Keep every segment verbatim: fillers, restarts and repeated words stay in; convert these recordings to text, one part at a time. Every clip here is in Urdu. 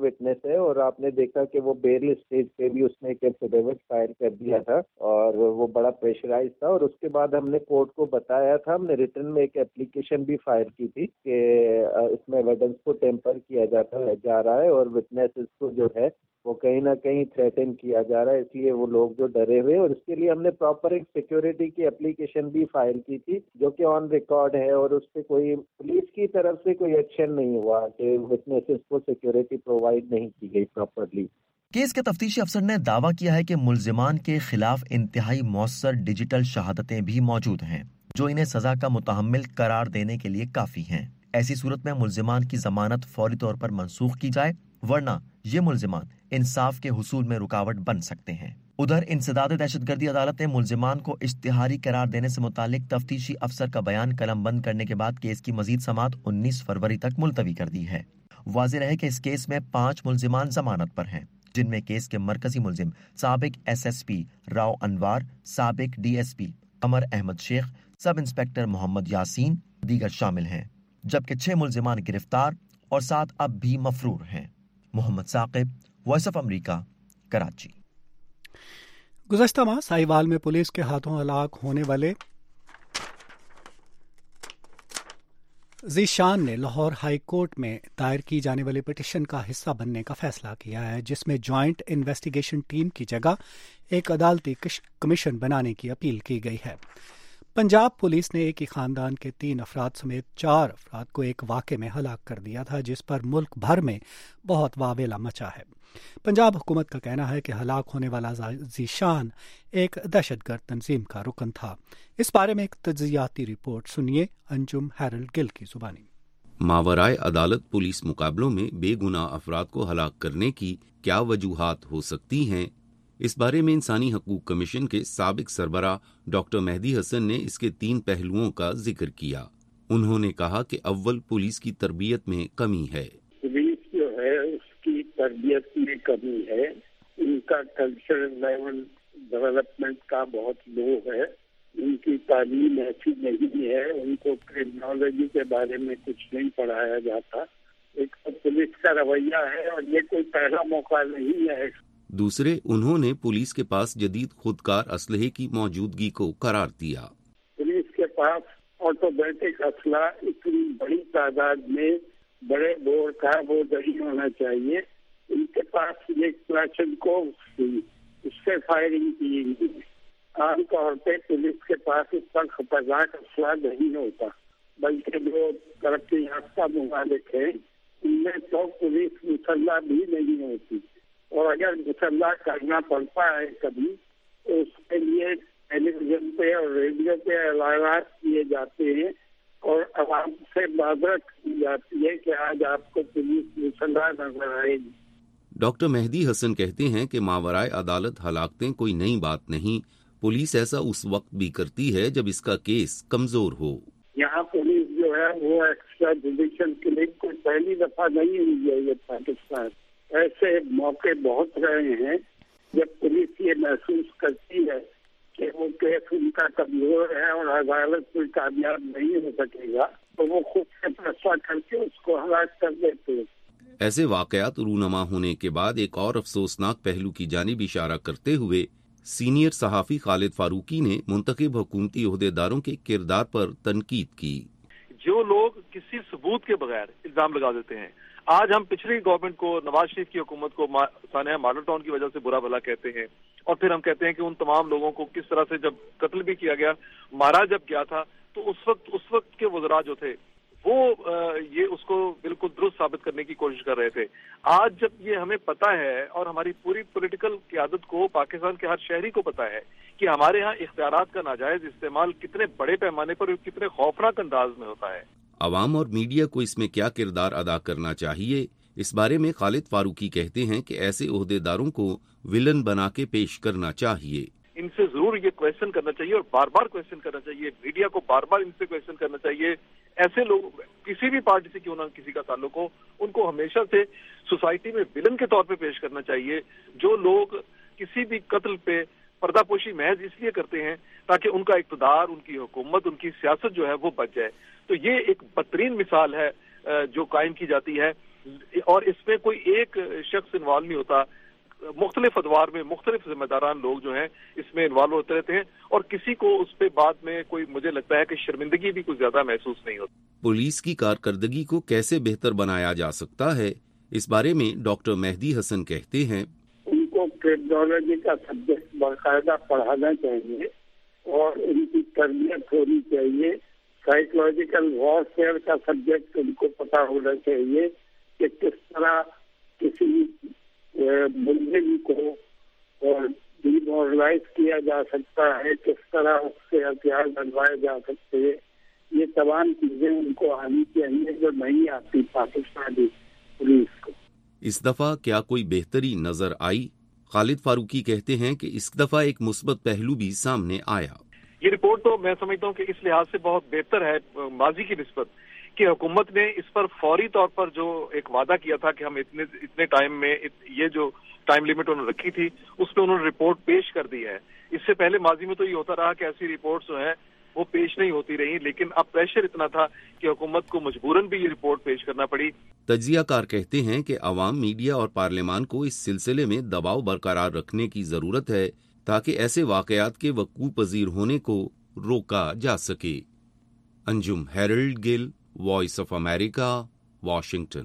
विटनेस है और आपने देखा कि वो बेल स्टेज पे भी उसने एक एफिडेविट फाइल कर दिया था और वो बड़ा प्रेशराइज था और उसके बाद हमने कोर्ट को बताया था, हमने रिटर्न में एक एप्लीकेशन भी फाइल की थी कि इसमें एविडेंस को टेम्पर किया जाता है जा रहा है और विटनेसेस को जो है वो कहीं ना कहीं थ्रेटन किया जा रहा है, इसलिए वो लोग जो डरे हुए, और इसके लिए हमने प्रॉपर एक सिक्योरिटी की एप्लीकेशन भी फाइल की थी जो कि ऑन रिकॉर्ड है और उस पर कोई पुलिस की तरफ से कोई एक्शन नहीं हुआ कि विटनेसेस को सिक्योरिटी प्रोवाइड नहीं की गई प्रॉपरली। केस के तफ्तीशी अफसर ने दावा किया है कि मुल्जिमान के खिलाफ इंतहाई मौसर डिजिटल शहादतें भी मौजूद हैं जो इन्हें सजा का मुतहम्मिल करार देने के लिए काफी हैं। ऐसी सूरत में मुल्जिमान की जमानत फौरी तौर पर मनसूख की जाए, वरना ये मुल्जिमान इंसाफ के हुसूल में रुकावट बन सकते हैं। उधर इंसदाद दहशतगर्दी अदालत ने मुल्जिमान को इश्तिहारी करार देने से मुतालिक तफ्तीशी अफसर का बयान कलम बंद करने के बाद केस की मजीद समाअत उन्नीस फरवरी तक मुलतवी कर दी है। वाज़ेह रहे कि इस केस में पांच मुल्जिमान जमानत पर हैं, जिनमें केस के मरकजी मुल्जिम साबिक S S P Rao Anwar, साबिक D S P Amar Ahmed Shaikh, sub inspector Mohammad Yasin दीगर शामिल हैं, जबकि छह मुल्जिमान गिरफ्तार और सात अब भी मफरूर हैं। Mohammad Saqib, voice of America, Karachi. गुज़श्ता माह साहिवाल में पुलिस के हाथों हलाक होने वाले ज़ीशान ने लाहौर हाई कोर्ट में दायर की जाने वाली पिटीशन का हिस्सा बनने का फैसला किया है, जिसमें जॉइंट इन्वेस्टिगेशन टीम की जगह एक अदालती कमीशन बनाने की अपील की गई है। पंजाब पुलिस ने एक ही खानदान के तीन अफराद समेत चार अफराद को एक वाक़े में हलाक कर दिया था, जिस पर मुल्क भर में बहुत वावेला मचा है। पंजाब हुकूमत का कहना है कि हलाक होने वाला ज़ीशान एक दहशतगर्द तंजीम का रुकन था। इस बारे में एक तज्ज़ियाती रिपोर्ट सुनिए अंजुम हैरल्ड गिल की जुबानी। मावराए अदालत पुलिस मुकाबलों में बेगुनाह अफराद को हलाक करने की क्या वजूहात हो सकती हैं, इस बारे में इंसानी हकूक कमीशन के साबिक सरबराह डॉक्टर मेहदी हसन ने इसके तीन पहलुओं का जिक्र किया। उन्होंने कहा कि अव्वल पुलिस की तरबियत में कमी है। पुलिस जो है उसकी तरबियत में कमी है, उनका कल्चरल लेवल डेवलपमेंट का बहुत लो है, उनकी तालीम ऐसी नहीं है, उनको क्रिमिनोलॉजी के बारे में कुछ नहीं पढ़ाया जाता। एक तो पुलिस का रवैया है और ये कोई पहला मौका नहीं है। दूसरे, उन्होंने पुलिस के पास जदीद खुदकार असलहे की मौजूदगी को करार दिया। पुलिस के पास ऑटोमेटिक असला इतनी बड़ी तादाद में बड़े बोर का वो नहीं होना चाहिए। उनके पास ये क्लाशनकोव थी, उससे फायरिंग की गई। आमतौर पे पुलिस के पास इतना खतरनाक असला नहीं होता, बल्कि जो तरक्की याफ्ता ममालिक है उनमें तो पुलिस मुसल्ला भी नहीं होती, और अगर मुसल्ला करना पड़ता है कभी तो उसके लिए टेलीविजन पे और रेडियो पे ऐलानात किए जाते हैं और आवाम से माजरत की जाती है कि आज आपको पुलिस मुसल्ला नजर आएगी। डॉक्टर मेहदी हसन कहते हैं कि मावराए अदालत हलाकतें कोई नई बात नहीं, पुलिस ऐसा उस वक्त भी करती है जब इसका केस कमजोर हो। यहाँ पुलिस जो है वो एक्स्ट्रा जुडिशियल किलिंग कोई पहली दफा नहीं हुई है ये पाकिस्तान। ऐसे मौके बहुत रहे हैं जब पुलिस ये महसूस करती है कि वो केस उनका कमजोर है और अदालत कोई कामयाब नहीं हो सकेगा, तो वो खुद से फैसला करके उसको हलाक कर देते हैं। ऐसे वाकयात रूनमा होने के बाद एक और अफसोसनाक पहलू की जानिब इशारा करते हुए सीनियर सहाफी खालिद फारूकी ने मुंतखब हुकूमती ओहदेदारों के किरदार पर तनकीद की। जो लोग किसी सबूत के बगैर इल्जाम लगा देते हैं, आज हम पिछली गवर्नमेंट को, नवाज शरीफ की हुकूमत को सानिया मॉडल टाउन की वजह से बुरा भला कहते हैं, और फिर हम कहते हैं कि उन तमाम लोगों को किस तरह से जब कत्ल भी किया गया, मारा जब गया था, तो उस वक्त उस वक्त के वज़रा जो थे वो ये उसको बिल्कुल दुरुस्त साबित करने की कोशिश कर रहे थे। आज जब ये हमें पता है और हमारी पूरी पॉलिटिकल क़यादत को, पाकिस्तान के हर शहरी को पता है कि हमारे यहाँ इख्तियारात का नाजायज इस्तेमाल कितने बड़े पैमाने पर और कितने खौफनाक अंदाज में होता है, अवाम और मीडिया को इसमें क्या किरदार अदा करना चाहिए, इस बारे में खालिद फारूकी कहते हैं कि ऐसे ओहदेदारों को विलन बना के पेश करना चाहिए। इनसे जरूर ये क्वेश्चन करना चाहिए और बार बार क्वेश्चन करना चाहिए, मीडिया को बार बार इनसे क्वेश्चन करना चाहिए। ऐसे लोग किसी भी पार्टी से क्यों ना किसी का ताल्लुक हो, उनको हमेशा से सोसाइटी में विलन के तौर पे पेश करना चाहिए। जो लोग किसी भी कत्ल पे पर्दापोशी महज इसलिए करते हैं ताकि उनका इक़्तिदार, उनकी हुकूमत, उनकी सियासत जो है वो बच जाए, तो ये एक बदतरीन मिसाल है जो कायम की जाती है। اور اس میں کوئی ایک شخص انوالو نہیں ہوتا، مختلف ادوار میں مختلف ذمہ داران لوگ جو ہیں اس میں انوالو ہوتے رہتے ہیں، اور کسی کو اس پہ بعد میں کوئی مجھے لگتا ہے کہ شرمندگی بھی کچھ زیادہ محسوس نہیں ہوتی۔ پولیس کی کارکردگی کو کیسے بہتر بنایا جا سکتا ہے، اس بارے میں ڈاکٹر مہدی حسن کہتے ہیں، ان کو کرپٹولوجی کا سبجیکٹ باقاعدہ پڑھانا چاہیے اور ان کی تربیت ہونی چاہیے، سائیکولوجیکل وارفیئر کا سبجیکٹ ان کو پتا ہونا چاہیے کہ کس طرح کسی ملزم کو ڈی مورلائز کیا جا سکتا ہے، کس طرح اس سے ہتھیار بنوائے جا سکتے ہیں، یہ تمام چیزیں ان کو آنی چاہیے جو نہیں آتی پاکستانی پولیس کو۔ اس دفعہ کیا کوئی بہتری نظر آئی؟ خالد فاروقی کہتے ہیں کہ اس دفعہ ایک مثبت پہلو بھی سامنے آیا۔ یہ رپورٹ تو میں سمجھتا ہوں کہ اس لحاظ سے بہت بہتر ہے ماضی کی نسبت کہ حکومت نے اس پر فوری طور پر جو ایک وعدہ کیا تھا کہ ہم اتنے اتنے ٹائم میں یہ جو ٹائم لمٹ انہوں نے رکھی تھی اس پہ انہوں نے رپورٹ پیش کر دی ہے۔ اس سے پہلے ماضی میں تو یہ ہوتا رہا کہ ایسی رپورٹس جو ہیں وہ پیش نہیں ہوتی رہی، لیکن اب پریشر اتنا تھا کہ حکومت کو مجبوراً بھی یہ رپورٹ پیش کرنا پڑی۔ تجزیہ کار کہتے ہیں کہ عوام، میڈیا اور پارلیمان کو اس سلسلے میں دباؤ برقرار رکھنے کی ضرورت ہے تاکہ ایسے واقعات کے وقوع پذیر ہونے کو روکا جا سکے۔ Anjum Harold Gill, voice of America, Washington.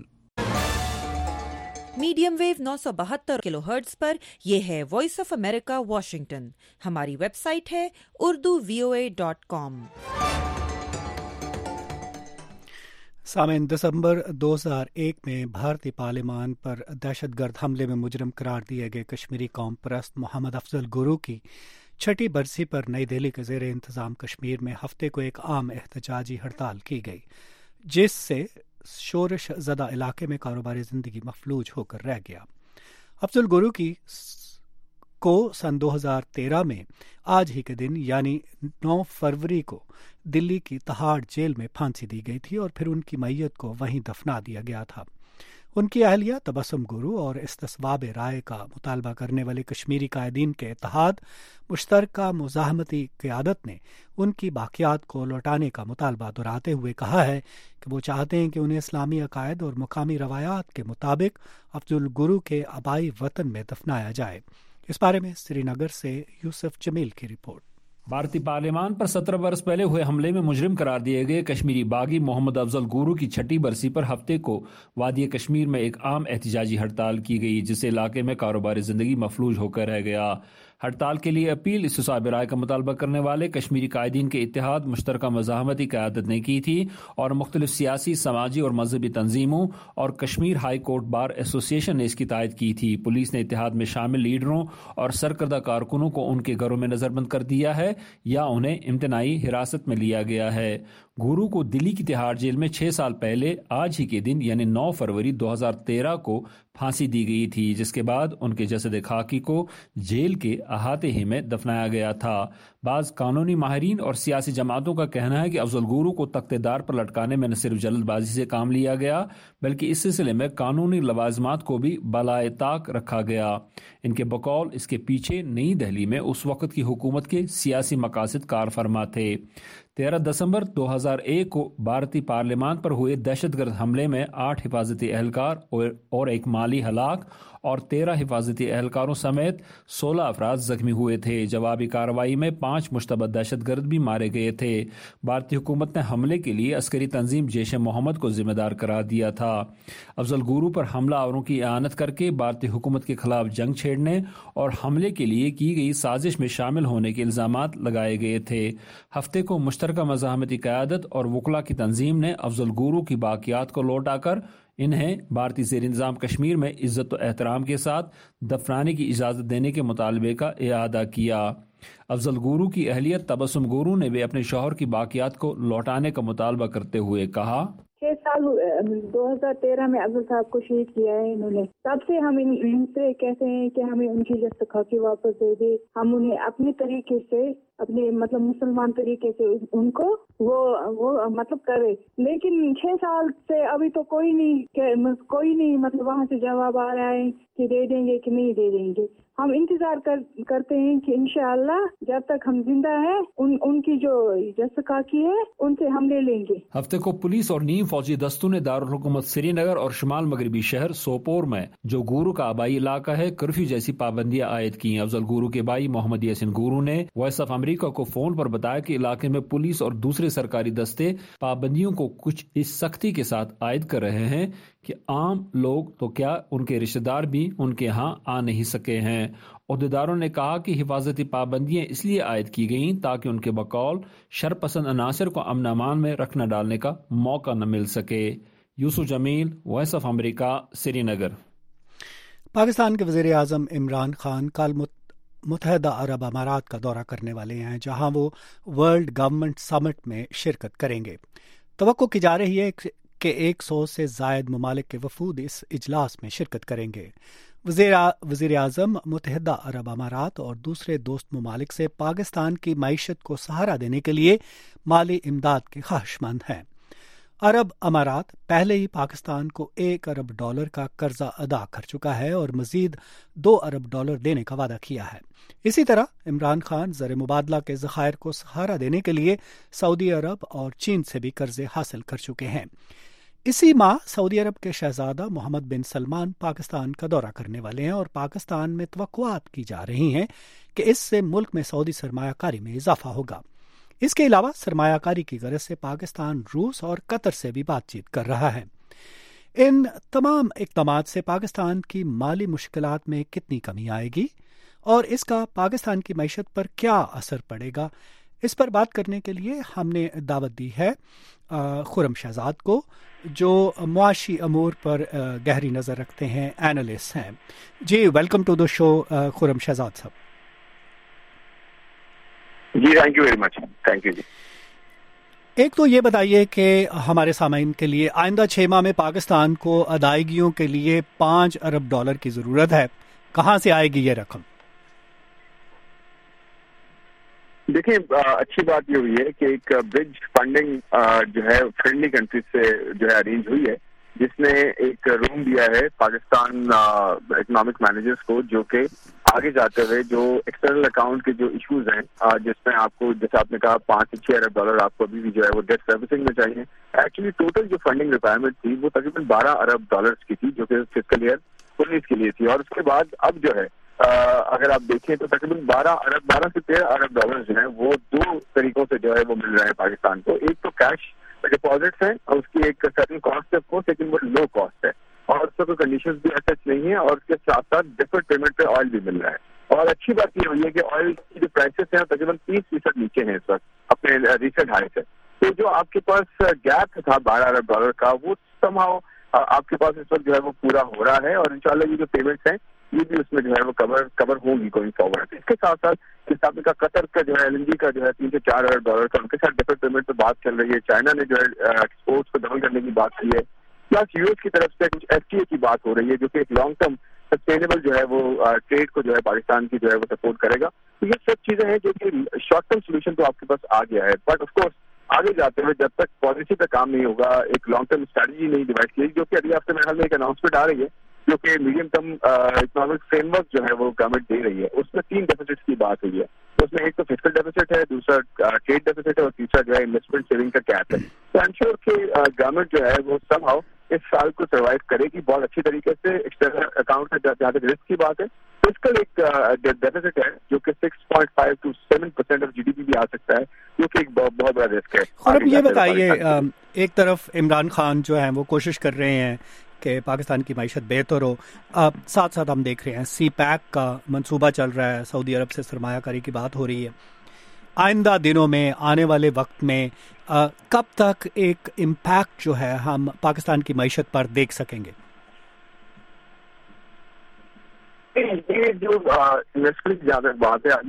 Medium wave نو سو بہتر کلو ہرٹز پر یہ ہے وائس آف امریکہ واشنگٹن۔ ہماری ویب سائٹ ہے Urdu V O A dot com. سامعین، دسمبر دو ہزار ایک میں بھارتی پارلیمان پر دہشت گرد حملے میں مجرم قرار دیے گئے کشمیری قوم پرست محمد افضل گورو کی چھٹی برسی پر نئی دہلی کے زیر انتظام کشمیر میں ہفتے کو ایک عام احتجاجی ہڑتال کی گئی، جس سے شورش زدہ علاقے میں کاروباری زندگی مفلوج ہو کر رہ گیا۔ افضل گورو کی کو سن دو ہزار تیرہ میں آج ہی کے دن یعنی نو فروری کو دلی کی تہاڑ جیل میں پھانسی دی گئی تھی اور پھر ان کی میت کو وہیں دفنا دیا گیا تھا۔ ان کی اہلیہ تبسم گورو اور استصواب رائے کا مطالبہ کرنے والے کشمیری قائدین کے اتحاد مشترکہ مزاحمتی قیادت نے ان کی باقیات کو لوٹانے کا مطالبہ دہراتے ہوئے کہا ہے کہ وہ چاہتے ہیں کہ انہیں اسلامی عقائد اور مقامی روایات کے مطابق افضل گورو کے آبائی وطن میں دفنایا جائے۔ اس بارے میں سری نگر سے یوسف جمیل کی رپورٹ۔ بھارتی پارلیمان پر سترہ برس پہلے ہوئے حملے میں مجرم قرار دیے گئے کشمیری باغی محمد افضل گورو کی چھٹی برسی پر ہفتے کو وادی کشمیر میں ایک عام احتجاجی ہڑتال کی گئی، جس سے علاقے میں کاروباری زندگی مفلوج ہو کر رہ گیا۔ ہڑتال کے لیے اپیل استصواب رائے کا مطالبہ کرنے والے کشمیری قائدین کے اتحاد مشترکہ مزاحمتی قیادت نے کی تھی اور مختلف سیاسی، سماجی اور مذہبی تنظیموں اور کشمیر ہائی کورٹ بار ایسوسی ایشن نے اس کی تائید کی تھی۔ پولیس نے اتحاد میں شامل لیڈروں اور سرکردہ کارکنوں کو ان کے گھروں میں نظر بند کر دیا ہے یا انہیں امتناعی حراست میں لیا گیا ہے۔ گورو کو دلی کی تہاڑ جیل میں چھ سال پہلے آج ہی کے دن یعنی نو فروری دو ہزار تیرہ کو پھانسی دی گئی تھی، جس کے بعد ان کے جسد خاکی کو جیل کے احاطے ہی میں دفنایا گیا تھا۔ بعض قانونی ماہرین اور سیاسی جماعتوں کا کہنا ہے کہ افضل گورو کو تختے دار پر لٹکانے میں نہ صرف جلد بازی سے کام لیا گیا بلکہ اس سلسلے میں قانونی لوازمات کو بھی بالائے طاق رکھا گیا۔ ان کے بقول اس کے پیچھے نئی دہلی میں اس وقت کی حکومت کے سیاسی مقاصد کار فرما تھے۔ تیرہ دسمبر دو ہزار ایک کو بھارتی پارلیمان پر ہوئے دہشت گرد حملے میں آٹھ حفاظتی اہلکار اور ایک مالی ہلاک اور تیرہ حفاظتی اہلکاروں سمیت سولہ افراد زخمی ہوئے تھے۔ جوابی کارروائی میں پانچ مشتبہ دہشت گرد بھی مارے گئے تھے۔ بھارتی حکومت نے حملے کے لیے عسکری تنظیم جیش محمد کو ذمہ دار قرار دیا تھا۔ افضل گورو پر حملہ آوروں کی اعانت کر کے بھارتی حکومت کے خلاف جنگ چھیڑنے اور حملے کے لیے کی گئی سازش میں شامل ہونے کے الزامات لگائے گئے تھے۔ ہفتے کو مشترکہ مزاحمتی قیادت اور وکلا کی تنظیم نے افضل گورو کی باقیات کو لوٹا کر انہیں بھارتی زیر انتظام کشمیر میں عزت و احترام کے ساتھ دفنانے کی اجازت دینے کے مطالبے کا اعادہ کیا۔ افضل گورو کی اہلیت تبسم گورو نے بھی اپنے شوہر کی باقیات کو لوٹانے کا مطالبہ کرتے ہوئے کہا، چھ سال دو ہزار تیرہ میں افضل صاحب کو شہید کیا ہے انہوں نے، تب سے ہم ان سے کہتے ہیں کہ ہمیں ان کی جسد خاکی واپس دے دے، ہم انہیں اپنے طریقے سے اپنے مطلب مسلمان طریقے سے ان کو وہ وہ مطلب کرے، لیکن چھ سال سے ابھی تو کوئی نہیں کوئی نہیں مطلب وہاں سے جواب آ رہا ہے کہ دے دیں گے کہ نہیں دے دیں گے۔ ہم انتظار کر, کرتے ہیں کہ انشاءاللہ جب تک ہم زندہ ہیں ان ان کی جو جسد خاکی ہے ان سے ہم لے لیں گے۔ ہفتے کو پولیس اور نیم فوجی دستوں نے دارالحکومت سری نگر اور شمال مغربی شہر سوپور میں جو گورو کا آبائی علاقہ ہے کرفیو جیسی پابندیاں عائد کی ہیں۔ افضل گورو کے بھائی محمد یاسین گورو نے وائس آف امریکہ کو فون پر بتایا کہ علاقے میں پولیس اور دوسرے سرکاری دستے پابندیوں کو کچھ اس سختی کے ساتھ عائد کر رہے ہیں کہ عام لوگ تو کیا ان کے رشتہ دار بھی ان کے ہاں آ نہیں سکے ہیں۔ عہدیداروں نے کہا کہ حفاظتی پابندیاں اس لیے عائد کی گئیں تاکہ ان کے بقول شرپسند عناصر کو امن امان میں رکھنا ڈالنے کا موقع نہ مل سکے۔ Yusuf Jamil, voice of America, Srinagar. Pakistan کے وزیر اعظم عمران خان کل متحدہ عرب امارات کا دورہ کرنے والے ہیں، جہاں وہ ورلڈ گورنمنٹ سمٹ میں شرکت کریں گے۔ توقع کی جا رہی ہے کہ ایک سو سے زائد ممالک کے وفود اس اجلاس میں شرکت کریں گے۔ وزیر اعظم متحدہ عرب امارات اور دوسرے دوست ممالک سے پاکستان کی معیشت کو سہارا دینے کے لیے مالی امداد کے خواہش مند ہیں۔ عرب امارات پہلے ہی پاکستان کو ایک ارب ڈالر کا قرضہ ادا کر چکا ہے اور مزید دو ارب ڈالر دینے کا وعدہ کیا ہے۔ اسی طرح عمران خان زر مبادلہ کے ذخائر کو سہارا دینے کے لیے سعودی عرب اور چین سے بھی قرضے حاصل کر چکے ہیں۔ اسی ماہ سعودی عرب کے شہزادہ محمد بن سلمان پاکستان کا دورہ کرنے والے ہیں اور پاکستان میں توقعات کی جا رہی ہیں کہ اس سے ملک میں سعودی سرمایہ کاری میں اضافہ ہوگا۔ اس کے علاوہ سرمایہ کاری کی غرض سے پاکستان روس اور قطر سے بھی بات چیت کر رہا ہے۔ ان تمام اقدامات سے پاکستان کی مالی مشکلات میں کتنی کمی آئے گی اور اس کا پاکستان کی معیشت پر کیا اثر پڑے گا، اس پر بات کرنے کے لیے ہم نے دعوت دی ہے خرم شہزاد کو، جو معاشی امور پر گہری نظر رکھتے ہیں، اینالسٹ ہیں۔ جی welcome to the show Khurram Shahzad صاحب۔ جی thank you very much, thank you جی۔ ایک تو یہ بتائیے کہ ہمارے سامعین کے لیے آئندہ چھ ماہ میں پاکستان کو ادائیگیوں کے لیے پانچ ارب ڈالر کی ضرورت ہے، کہاں سے آئے گی یہ رقم؟ دیکھیں اچھی بات یہ ہوئی ہے کہ ایک برج فنڈنگ جو ہے فرینڈلی کنٹریز سے جو ہے ارینج ہوئی ہے، جس نے ایک روم دیا ہے پاکستان اکنامک مینیجرز کو، جو کہ آگے جاتے ہوئے جو ایکسٹرنل اکاؤنٹ کے جو ایشوز ہیں، جس میں آپ کو جیسے آپ نے کہا پانچ سے چھ ارب ڈالر آپ کو ابھی بھی جو ہے وہ ڈیٹ سروسنگ میں چاہیے۔ ایکچولی ٹوٹل جو فنڈنگ ریکوائرمنٹ تھی وہ تقریباً بارہ ارب ڈالرز کی تھی، جو کہ فسکل ایئر انیس کے لیے تھی، اور اس کے بعد اب جو ہے اگر آپ دیکھیں تو تقریباً بارہ ارب بارہ سے تیرہ ارب ڈالر جو ہیں وہ دو طریقوں سے جو ہے وہ مل رہے ہیں پاکستان کو۔ ایک تو کیش ڈپازٹس ہیں اور اس کی ایک سرٹن کاسٹ ہے کورس، لیکن وہ لو کاسٹ ہے اور اس کا کوئی کنڈیشنز بھی ایسا نہیں ہے، اور اس کے ساتھ ساتھ ڈیفرڈ پیمنٹ پہ آئل بھی مل رہا ہے۔ اور اچھی بات یہ ہوئی ہے کہ آئل کی جو پرائسز ہیں تقریباً تیس فیصد نیچے ہیں اس وقت اپنے ریسنٹ ہائی سے۔ تو جو آپ کے پاس گیپ تھا بارہ ارب ڈالر کا، وہ سم ہاؤ آپ کے پاس اس وقت جو ہے وہ پورا ہو رہا ہے، اور انشاءاللہ یہ جو پیمنٹس ہیں یہ بھی اس میں جو ہے وہ کور کور ہوں گی گوئنگ فارورڈ۔ اس کے ساتھ ساتھ جس آپ نے کہا قطر کا جو ہے ایل این جی کا جو ہے تین سے چار ارب ڈالر کا، ان کے ساتھ ڈیفرڈ پیمنٹ پہ بات چل رہی ہے۔ چائنا نے جو ہے ایکسپورٹس کو ڈبل کرنے کی بات کی ہے، پلس یو ایس کی طرف سے کچھ ایف ٹی اے کی بات ہو رہی ہے، جو کہ ایک لانگ ٹرم سسٹینیبل جو ہے وہ ٹریڈ کو جو ہے پاکستان کی جو ہے وہ سپورٹ کرے گا۔ تو یہ سب چیزیں ہیں جو کہ شارٹ ٹرم سولوشن تو آپ کے پاس آ گیا ہے، بٹ آف کورس آگے جاتے ہوئے جب تک پالیسی پہ کام نہیں ہوگا، ایک لانگ ٹرم اسٹریٹجی نہیں ڈیوائڈ کی، جو کہ اگلے ہفتے میرے خیال میں ایک اناؤنسمنٹ آ رہی ہے، جو کہ medium term economic framework جو ہے وہ گورنمنٹ دے رہی ہے۔ اس میں تین ڈیفیسٹس کی بات ہوئی ہے، اس میں ایک تو فسکل ڈیفیسٹ ہے، دوسرا ٹریڈ ڈیفیسٹ ہے، اور تیسرا جو ہے انویسٹمنٹ سیونگ کا کیپ ہے۔ تو آئی ایم شیور کہ گورنمنٹ جو ہے وہ سم ہاؤ اس سال کو سروائیو کرے گی بہت اچھی طریقے سے۔ ایکسٹرنل اکاؤنٹ سے جہاں تک رسک کی بات ہے، فسکل ایک ڈیفیسٹ ہے جو کہ six point five two seven percent of G D P بھی آ سکتا ہے، جو کہ ایک بہت بڑا رسک ہے۔ اور اب یہ بتائیے، ایک طرف عمران خان جو ہیں وہ کوشش کر رہے ہیں کہ پاکستان کی معیشت بہتر ہو، ساتھ ساتھ ہم دیکھ رہے ہیں سی پیک کا منصوبہ چل رہا ہے، سعودی عرب سے سرمایہ کاری کی بات ہو رہی ہے۔ آئندہ دنوں میں، آنے والے وقت میں کب تک ایک امپیکٹ جو ہے ہم پاکستان کی معیشت پر دیکھ سکیں گے؟ یہ جو انویسٹمنٹ کی زیادہ بات ہے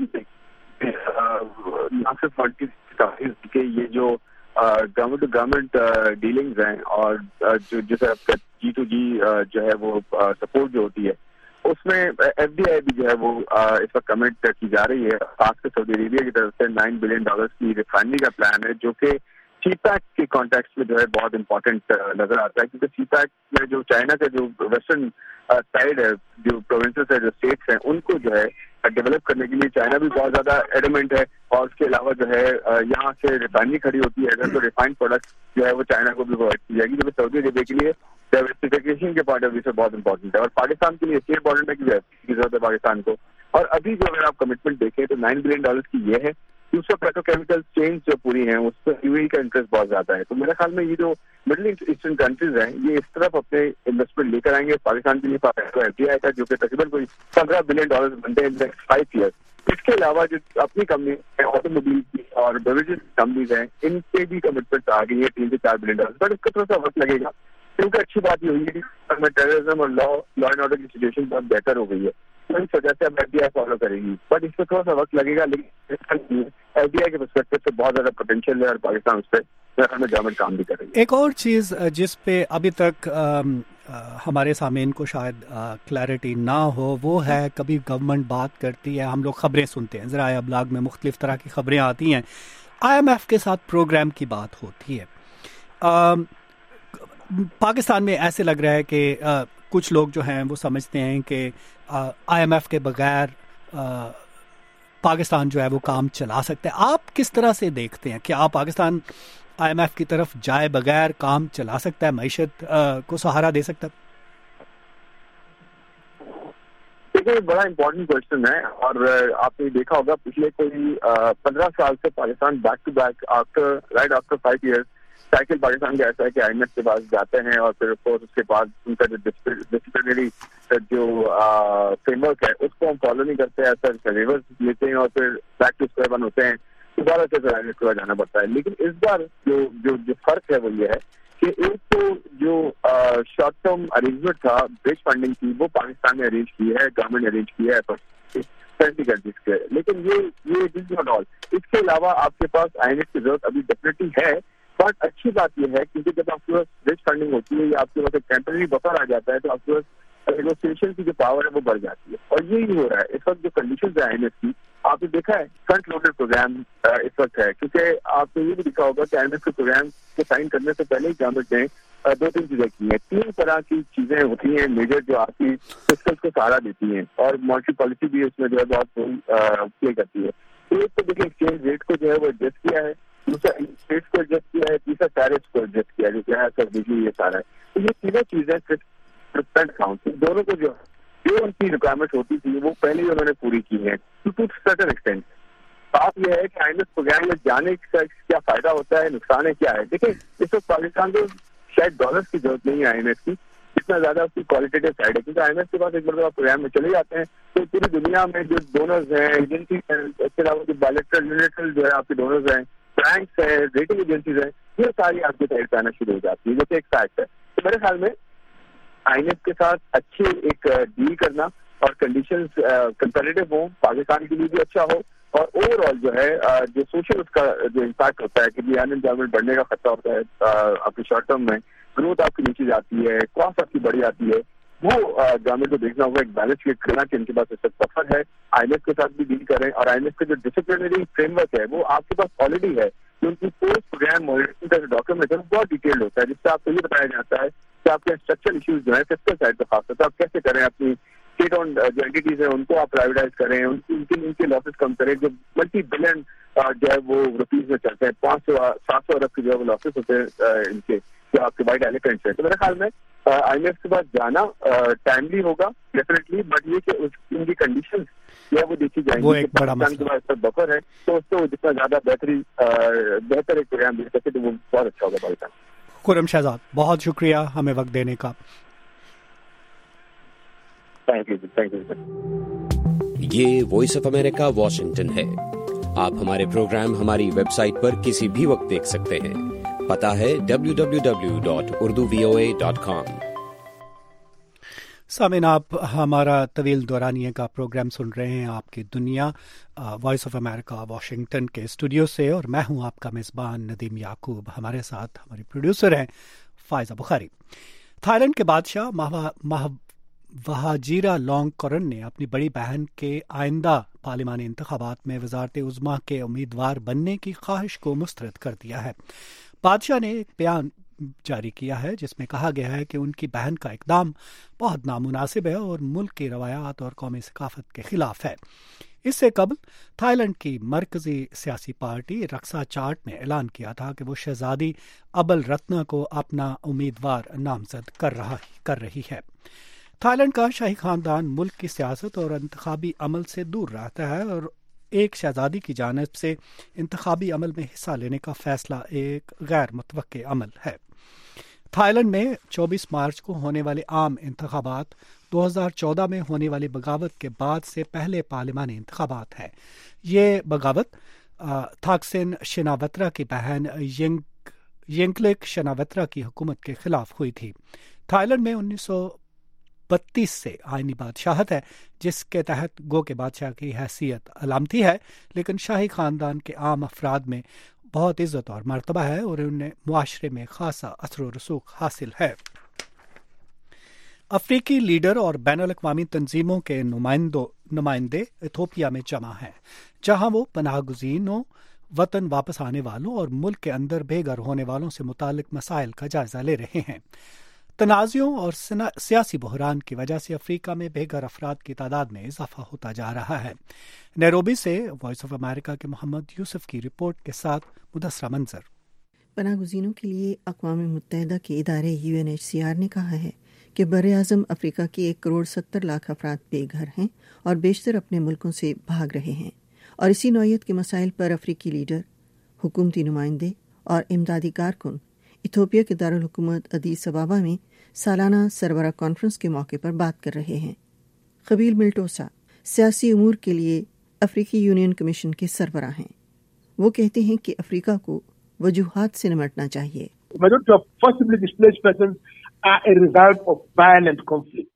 نہ صرف کہ یہ جو گورنمنٹ ٹو گورنمنٹ ڈیلنگز ہیں، اور جو جیسے آپ کا جی ٹو جی جو ہے وہ سپورٹ جو ہوتی ہے، اس میں ایف ڈی آئی بھی جو ہے وہ اس وقت کمنٹ کی جا رہی ہے، خاص کر سعودی عربیہ کی طرف سے نائن بلین ڈالرز کی ریفائنری کا پلان ہے، جو کہ سی پیک کے کانٹیکس میں جو ہے بہت امپورٹنٹ نظر آتا ہے، کیونکہ سی پیک میں جو چائنا کا جو ویسٹرن سائڈ ہے، جو پروونسز ہے، جو اسٹیٹس ہیں، ان کو جو ہے ڈیولپ کرنے کے لیے چائنا بھی بہت زیادہ ایڈمنٹ ہے، اور اس کے علاوہ جو ہے یہاں سے ریفائنری کھڑی ہوتی ہے، اگر تو ریفائنڈ پروڈکٹس جو ہے وہ چائنا کو بھی پرووائڈ کی جائے گی، جو سعودی عربیہ کے لیے ڈائورسفیکیشن کے پوائنٹ آف ویو سے بہت امپورٹنٹ ہے، اور پاکستان کے لیے اس لیے امپورٹنٹ ہے کہ کی ضرورت ہے پاکستان کو. اور ابھی جو اگر آپ کمٹمنٹ دیکھیں تو نائن بلین ڈالر کی یہ ہے. دوسرا پیٹرو کیمیکل چینز جو پوری ہیں اس پر یو اے ای کا انٹرسٹ بہت زیادہ ہے. تو میرے خیال میں یہ جو مڈل ایسٹرن کنٹریز ہیں یہ اس طرف اپنے انویسٹمنٹ لے کر آئیں گے. پاکستان کے لیے ایف ڈی آئی کا جو کہ تقریباً کوئی پندرہ بلین ڈالر بنتے ہیں نیکسٹ فائیو ایئر. اس کے علاوہ جو اپنی کمپنی آٹو موبائل کی اور بیوریجز کمپنیز ہیں ان کے بھی کمٹمنٹ آ گئی ہے تین سے چار بلین ڈالر. بٹ اس کا تھوڑا سا وقت لگے گا کیونکہ اچھی بات یہ ہوئی ہے کہ ٹیررزم اور لا لا اینڈ آرڈر کی سچویشن بہت بہتر ہو گئی ہے. اس وجہ سے اب ایف ڈی آئی فالو کرے گی، بٹ اس میں تھوڑا سا وقت لگے گا. لیکن ایف ڈی آئی کے پرسپیکٹو سے بہت زیادہ پوٹینشیل ہے اور پاکستان اس پہ گورنمنٹ کام بھی کرے گی. ایک اور چیز جس پہ ابھی تک ہمارے سامعین کو شاید کلیئرٹی نہ ہو وہ ہے کبھی گورنمنٹ بات کرتی ہے، ہم لوگ خبریں سنتے ہیں، ذرائع ابلاغ میں مختلف طرح کی خبریں آتی ہیں، آئی ایم ایف کے ساتھ پروگرام کی بات ہوتی ہے. پاکستان میں ایسے لگ رہا ہے کہ کچھ لوگ جو ہیں وہ سمجھتے ہیں کہ آئی ایم ایف کے بغیر پاکستان جو ہے وہ کام چلا سکتا ہے. آپ کس طرح سے دیکھتے ہیں کہ آپ پاکستان آئی ایم ایف کی طرف جائے بغیر کام چلا سکتا ہے، معیشت کو سہارا دے سکتا ہے؟ دیکھیے بڑا امپورٹنٹ کوشچن ہے، اور آپ نے دیکھا ہوگا پچھلے کوئی پندرہ سال سے Pakistan back to back after right after five years cycle Pakistan کا ایسا ہے کہ آئی ایم ایف کے پاس جاتے ہیں اور پھر اس کے بعد ان کا جو ڈسپلنری جو فریم ورک ہے اس کو ہم فالو نہیں کرتے ہیں، ایسا ریورس لیتے ہیں اور پھر بیک ٹو اسکوائر ون ہوتے ہیں، دوبارہ سے پھر آئی ایم ایف کے بعد جانا پڑتا ہے. لیکن اس بار جو جو جو فرق ہے وہ یہ ہے کہ ایک تو جو شارٹ ٹرم ارینجمنٹ تھا برج فنڈنگ کی وہ پاکستان نے ارینج کی ہے، گورنمنٹ نے ارینج کی ہے ٹوینٹی کنٹریز کے. لیکن یہ یہ از ناٹ آل. اس کے علاوہ آپ کے پاس آئی ایم ایف کی ضرورت ابھی ڈیفینیٹلی ہے. بٹ اچھی بات یہ ہے کیونکہ جب آپ کے پاس برج فنڈنگ ہوتی ہے یا آپ کے پاس ایک ٹیمپرری بفر آ جاتا ہے تو آپ کے پاس نیگوسیشن کی جو پاور ہے وہ بڑھ جاتی ہے. اور یہی ہو رہا ہے اس وقت جو کنڈیشنز ہیں آئی ایم ایف کی. آپ نے دیکھا ہے فرنٹ لوڈڈ پروگرام اس وقت ہے، کیونکہ آپ نے یہ بھی دیکھا ہوگا کہ آئی ایم ایف کے پروگرام کو سائن کرنے سے پہلے ہی گورنمنٹ نے دو تین چیزیں کی ہیں. تین طرح کی چیزیں ہوتی ہیں میجر جو آپ کی فسکل کو سہارا دیتی ہیں اور مانیٹری پالیسی بھی اس میں جو ہے بہت پلے کرتی ہے. ایک تو دیکھیں ایکسچینج ریٹ کو جو ہے وہ ایڈجسٹ کیا ہے، دوسرا ریٹ کو ایڈجسٹ کیا ہے، تیسرا ٹیرفس کو ایڈجسٹ کیا ہے جو کہ ہے سر بجلی یہ سارا ہے. تو یہ تینوں چیزیں کاؤنسل دونوں کو جو جو ان کی ریکوائرمنٹ ہوتی تھی وہ پہلے ہی انہوں نے پوری کی ہیں ٹو سرٹن ایکسٹینٹ. بات یہ ہے کہ آئی ایم ایف پروگرام میں جانے کا کیا فائدہ ہوتا ہے، نقصان ہے کیا ہے. دیکھیں اس وقت پاکستان کو شاید ڈالرس کی ضرورت نہیں ہے آئی ایم ایف کی، اتنا زیادہ اس کی کوالٹیٹیو سائڈ ہے، کیونکہ آئی ایم ایف کے پاس ایک مرتبہ پروگرام میں چلے جاتے ہیں تو پوری دنیا میں جو ڈونرز ہیں ایجنسی ہیں، اس کے علاوہ جو بائلیٹرل یونیٹرل جو ہے آپ کے ڈونرز ہیں، بینکس ہیں، ریٹنگ ایجنسیز ہیں، یہ ساری آپ کی سائڈ پہ آنا شروع ہو جاتی ہے جو کہ ایک فیکٹ ہے. تو میرے خیال میں آئی ایم ایف کے ساتھ اچھے ایک ڈیل کرنا اور کنڈیشنز کمپیریٹیو ہوں، پاکستان کے لیے بھی اچھا ہو، اور اوور آل جو ہے جو سوشل اس کا جو امپیکٹ ہوتا ہے کہ ان امپلائمنٹ بڑھنے کا خطرہ ہوتا ہے آپ کے شارٹ ٹرم میں، گروتھ آپ کی نیچے جاتی ہے، کاسٹ آپ کی بڑھی جاتی ہے، وہ گورنمنٹ کو دیکھنا ہوگا ایک بیلنس کریٹ کرنا کہ ان کے پاس اس وقت سفر ہے، آئی ایم ایف کے ساتھ بھی ڈیل کریں. اور آئی ایم ایف کا جو ڈسپلنری فریم ورک ہے وہ آپ کے پاس آلریڈی ہے، ان کی پوسٹ پروگرام مانیٹرنگ کا جو ڈاکیومنٹ ہے وہ بہت ڈیٹیلڈ ہوتا ہے، جس سے آپ کو یہ بتایا جاتا ہے کہ آپ کے اسٹرکچرل ایشوز جو ہیں فسکل سائڈ پہ خاص طور سے آپ کیسے کریں، اپنی اسٹیٹ اون جو اینٹیز ہیں ان کو آپ پرائیویٹائز کریں، ان کی ان کے لاسز کم کریں جو ملٹی بلین جو ہے وہ روپیز میں چلتے ہیں، پانچ سو سات سو ارب کے جو ہے وہ لاسز ہوتے ہیں ان کے جو آپ کے وائٹ ایلیفینٹس ہیں. تو میرے خیال میں آئی ایم ایف کے بعد جانا ٹائملی ہوگا ڈیفینیٹلی، بٹ یہ کہ ان کی کنڈیشن جو ہے وہ دیکھی جائیں گی. پاکستان کے بعد سب بفر ہے تو اس کو جتنا زیادہ بہتری بہتر ایک پروگرام دے سکے تو وہ بہت اچھا ہوگا پاکستان. خرم شہزاد بہت شکریہ ہمیں وقت دینے کا. Thank you thank you. یہ وائس آف امریکہ واشنگٹن ہے. آپ ہمارے پروگرام ہماری ویب سائٹ پر کسی بھی وقت دیکھ سکتے ہیں. پتہ ہے W W W dot Urdu V O A dot com. سامعین آپ ہمارا طویل دورانیے کا پروگرام سن رہے ہیں آپ کی دنیا وائس آف امریکہ واشنگٹن کے اسٹوڈیو سے، اور میں ہوں آپ کا میزبان ندیم یعقوب. ہمارے ساتھ ہماری پروڈیوسر ہیں فائزہ بخاری. تھائی لینڈ کے بادشاہ مہا وہاجیرا لانگ کرن نے اپنی بڑی بہن کے آئندہ پارلیمانی انتخابات میں وزارت عظمیٰ کے امیدوار بننے کی خواہش کو مسترد کر دیا ہے. بادشاہ نے ایک بیان جاری کیا ہے جس میں کہا گیا ہے کہ ان کی بہن کا اقدام بہت نامناسب ہے اور ملک کی روایات اور قومی ثقافت کے خلاف ہے. اس سے قبل تھائی لینڈ کی مرکزی سیاسی پارٹی رکسا چاٹ نے اعلان کیا تھا کہ وہ شہزادی ابل رتنا کو اپنا امیدوار نامزد کر رہا کر رہی ہے۔ تھائی لینڈ کا شاہی خاندان ملک کی سیاست اور انتخابی عمل سے دور رہتا ہے اور ایک شہزادی کی جانب سے انتخابی عمل میں حصہ لینے کا فیصلہ ایک غیر متوقع عمل ہے۔ تھائی لینڈ میں چوبیس مارچ کو ہونے والے عام انتخابات دو ہزار چودہ میں ہونے والی بغاوت کے بعد سے پہلے پارلیمانی انتخابات ہیں۔ یہ بغاوت تھاکسن شناوترا کی بہن ینگلک شناوترا کی حکومت کے خلاف ہوئی تھی۔ تھائی لینڈ میں انیس سو بتیس سے آئینی بادشاہت ہے، جس کے تحت گو کے بادشاہ کی حیثیت علامتی ہے، لیکن شاہی خاندان کے عام افراد میں بہت عزت اور مرتبہ ہے اور انہیں معاشرے میں خاصا اثر و رسوخ حاصل ہے۔ افریقی لیڈر اور بین الاقوامی تنظیموں کے نمائندے ایتھوپیا میں جمع ہیں، جہاں وہ پناہ گزینوں، وطن واپس آنے والوں اور ملک کے اندر بے گھر ہونے والوں سے متعلق مسائل کا جائزہ لے رہے ہیں۔ تنازعوں اور سیاسی بحران کی وجہ سے افریقہ میں بے گھر افراد کی تعداد میں اضافہ ہوتا جا رہا ہے۔ نیروبی سے وائس آف امریکہ کے محمد یوسف کی رپورٹ کے ساتھ مدثرہ منظر۔ پناہ گزینوں کے لیے اقوام متحدہ کے ادارے U N H C R نے کہا ہے کہ بر اعظم افریقہ کے ایک کروڑ ستر لاکھ افراد بے گھر ہیں اور بیشتر اپنے ملکوں سے بھاگ رہے ہیں، اور اسی نوعیت کے مسائل پر افریقی لیڈر، حکومتی نمائندے اور امدادی کارکن ایتھوپیا کے دارالحکومت ادیس ابابا میں سالانہ سربراہ کانفرنس کے موقع پر بات کر رہے ہیں۔ قبیل ملٹوسا سیاسی امور کے لیے افریقی یونین کمیشن کے سربراہ ہیں۔ وہ کہتے ہیں کہ افریقہ کو وجوہات سے نمٹنا چاہیے۔ Majority of forcibly displaced persons are a result of violent conflict.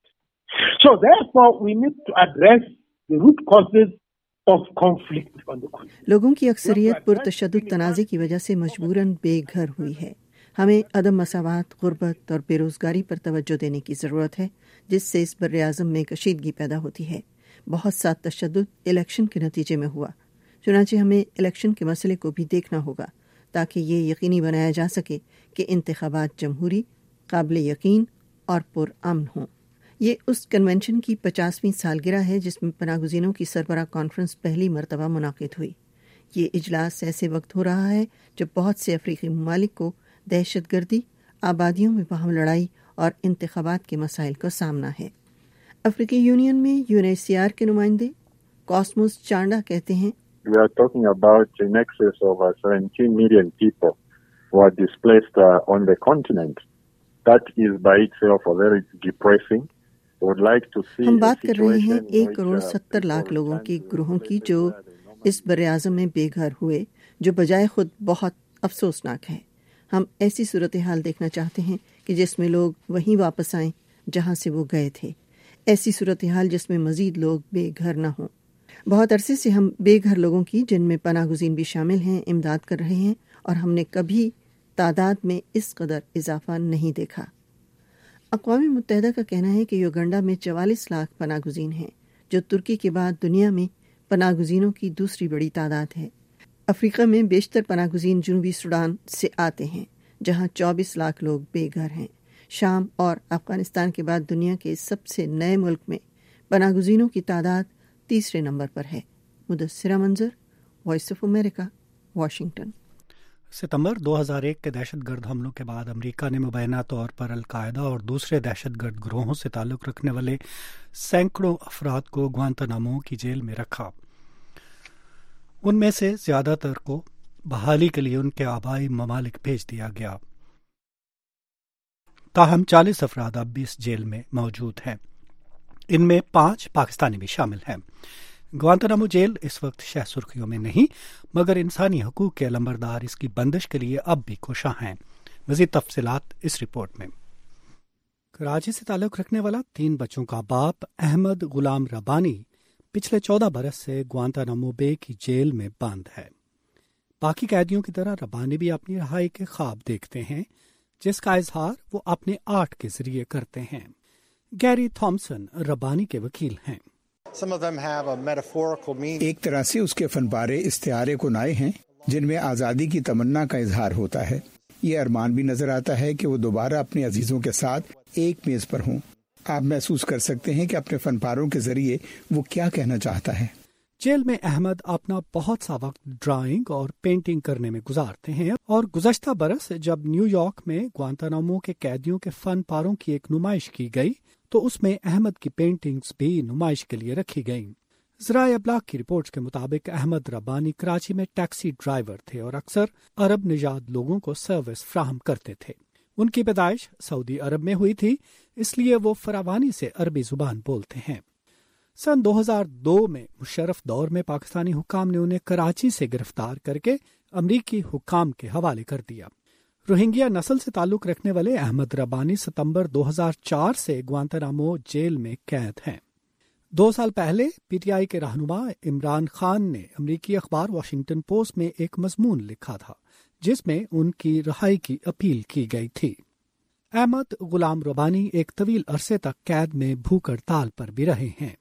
So therefore we need to address the root causes of conflict on the continent. لوگوں کی اکثریت پرتشدد تنازع کی وجہ سے مجبوراً بے گھر ہوئی ہے۔ ہمیں عدم مساوات، غربت اور بے روزگاری پر توجہ دینے کی ضرورت ہے، جس سے اس بر اعظم میں کشیدگی پیدا ہوتی ہے۔ بہت سا تشدد الیکشن کے نتیجے میں ہوا، چنانچہ ہمیں الیکشن کے مسئلے کو بھی دیکھنا ہوگا تاکہ یہ یقینی بنایا جا سکے کہ انتخابات جمہوری، قابل یقین اور پرامن ہوں۔ یہ اس کنونشن کی پچاسویں سالگرہ ہے جس میں پناہ گزینوں کی سربراہ کانفرنس پہلی مرتبہ منعقد ہوئی۔ یہ اجلاس ایسے وقت ہو رہا ہے جب بہت سے افریقی ممالک کو دہشت گردی، آبادیوں میں باہم لڑائی اور انتخابات کے مسائل کا سامنا ہے۔ افریقی یونین میں U N H C R کے نمائندے کاسموس چانڈا کہتے ہیں We are talking about in excess of seventeen million people who are displaced uh, on the continent. That is by itself a very depressing. Would like to see ہم بات کر رہے ہیں ایک کروڑ ستر لاکھ لوگوں کی گروہوں کی جو اس بر اعظم میں بے گھر ہوئے، جو بجائے خود بہت افسوسناک ہے۔ ہم ایسی صورتحال دیکھنا چاہتے ہیں کہ جس میں لوگ وہیں واپس آئیں جہاں سے وہ گئے تھے، ایسی صورتحال جس میں مزید لوگ بے گھر نہ ہوں۔ بہت عرصے سے ہم بے گھر لوگوں کی، جن میں پناہ گزین بھی شامل ہیں، امداد کر رہے ہیں، اور ہم نے کبھی تعداد میں اس قدر اضافہ نہیں دیکھا۔ اقوام متحدہ کا کہنا ہے کہ یوگنڈا میں چوالیس لاکھ پناہ گزین ہیں، جو ترکی کے بعد دنیا میں پناہ گزینوں کی دوسری بڑی تعداد ہے۔ افریقہ میں بیشتر پناہ گزین جنوبی سوڈان سے آتے ہیں، جہاں چوبیس لاکھ لوگ بے گھر ہیں۔ شام اور افغانستان کے بعد دنیا کے سب سے نئے ملک میں پناہ گزینوں کی تعداد تیسرے نمبر پر ہے۔ Mudassira Manzar, Voice of America, Washington. ستمبر دو ہزار ایک کے دہشت گرد حملوں کے بعد امریکہ نے مبینہ طور پر القاعدہ اور دوسرے دہشت گرد گروہوں سے تعلق رکھنے والے سینکڑوں افراد کو گوانتانامو کی جیل میں رکھا۔ ان میں سے زیادہ تر کو بحالی کے لیے ان کے آبائی ممالک بھیج دیا گیا۔ تاہم چالیس افراد اب بھی اس جیل میں موجود ہیں، ان میں پانچ پاکستانی بھی شامل ہیں۔ گوانتانامو جیل اس وقت شہ سرخیوں میں نہیں، مگر انسانی حقوق کے علمبردار اس کی بندش کے لیے اب بھی کوشاں ہیں۔ مزید تفصیلات اس رپورٹ میں۔ کراچی سے تعلق رکھنے والا تین بچوں کا باپ احمد غلام ربانی پچھلے چودہ برس سے گوانتانامو بے کی جیل میں بند ہے۔ باقی قیدیوں کی طرح ربانی بھی اپنی رہائی کے خواب دیکھتے ہیں، جس کا اظہار وہ اپنے آرٹ کے ذریعے کرتے ہیں۔ گیری تھامسن ربانی کے وکیل ہیں۔ ایک طرح سے اس کے فن پارے استعارے کو نائے ہیں جن میں آزادی کی تمنا کا اظہار ہوتا ہے۔ یہ ارمان بھی نظر آتا ہے کہ وہ دوبارہ اپنے عزیزوں کے ساتھ ایک میز پر ہوں۔ آپ محسوس کر سکتے ہیں کہ اپنے فن پاروں کے ذریعے وہ کیا کہنا چاہتا ہے۔ जेल में अहमद अपना बहुत सा वक्त ड्राइंग और पेंटिंग करने में गुजारते हैं और गुज़श्ता बरस जब न्यूयॉर्क में ग्वांतानामो के कैदियों के फन पारों की एक नुमाइश की गई तो उसमें अहमद की पेंटिंग्स भी नुमाइश के लिए रखी गईं। ज़राए अबलाग की रिपोर्ट्स के मुताबिक अहमद रब्बानी कराची में टैक्सी ड्राइवर थे और अक्सर अरब निजात लोगों को सर्विस फ्राहम करते थे। उनकी पैदाइश सऊदी अरब में हुई थी, इसलिए वो फरावानी से अरबी जुबान बोलते हैं। सन दो हज़ार दो में मुशर्रफ दौर में पाकिस्तानी हुक्काम ने उन्हें कराची से गिरफ्तार करके अमरीकी हुक्काम के हवाले कर दिया। रोहिंग्या नस्ल से ताल्लुक रखने वाले अहमद रब्बानी सितंबर दो हज़ार चार से ग्वांतानामो जेल में कैद हैं। दो साल पहले पीटीआई के रहनुमा इमरान खान ने अमरीकी अखबार वॉशिंगटन पोस्ट में एक मजमून लिखा था जिसमें उनकी रिहाई की अपील की गई थी। अहमद गुलाम रब्बानी एक तवील अरसे तक कैद में भूख हड़ताल पर भी रहे हैं।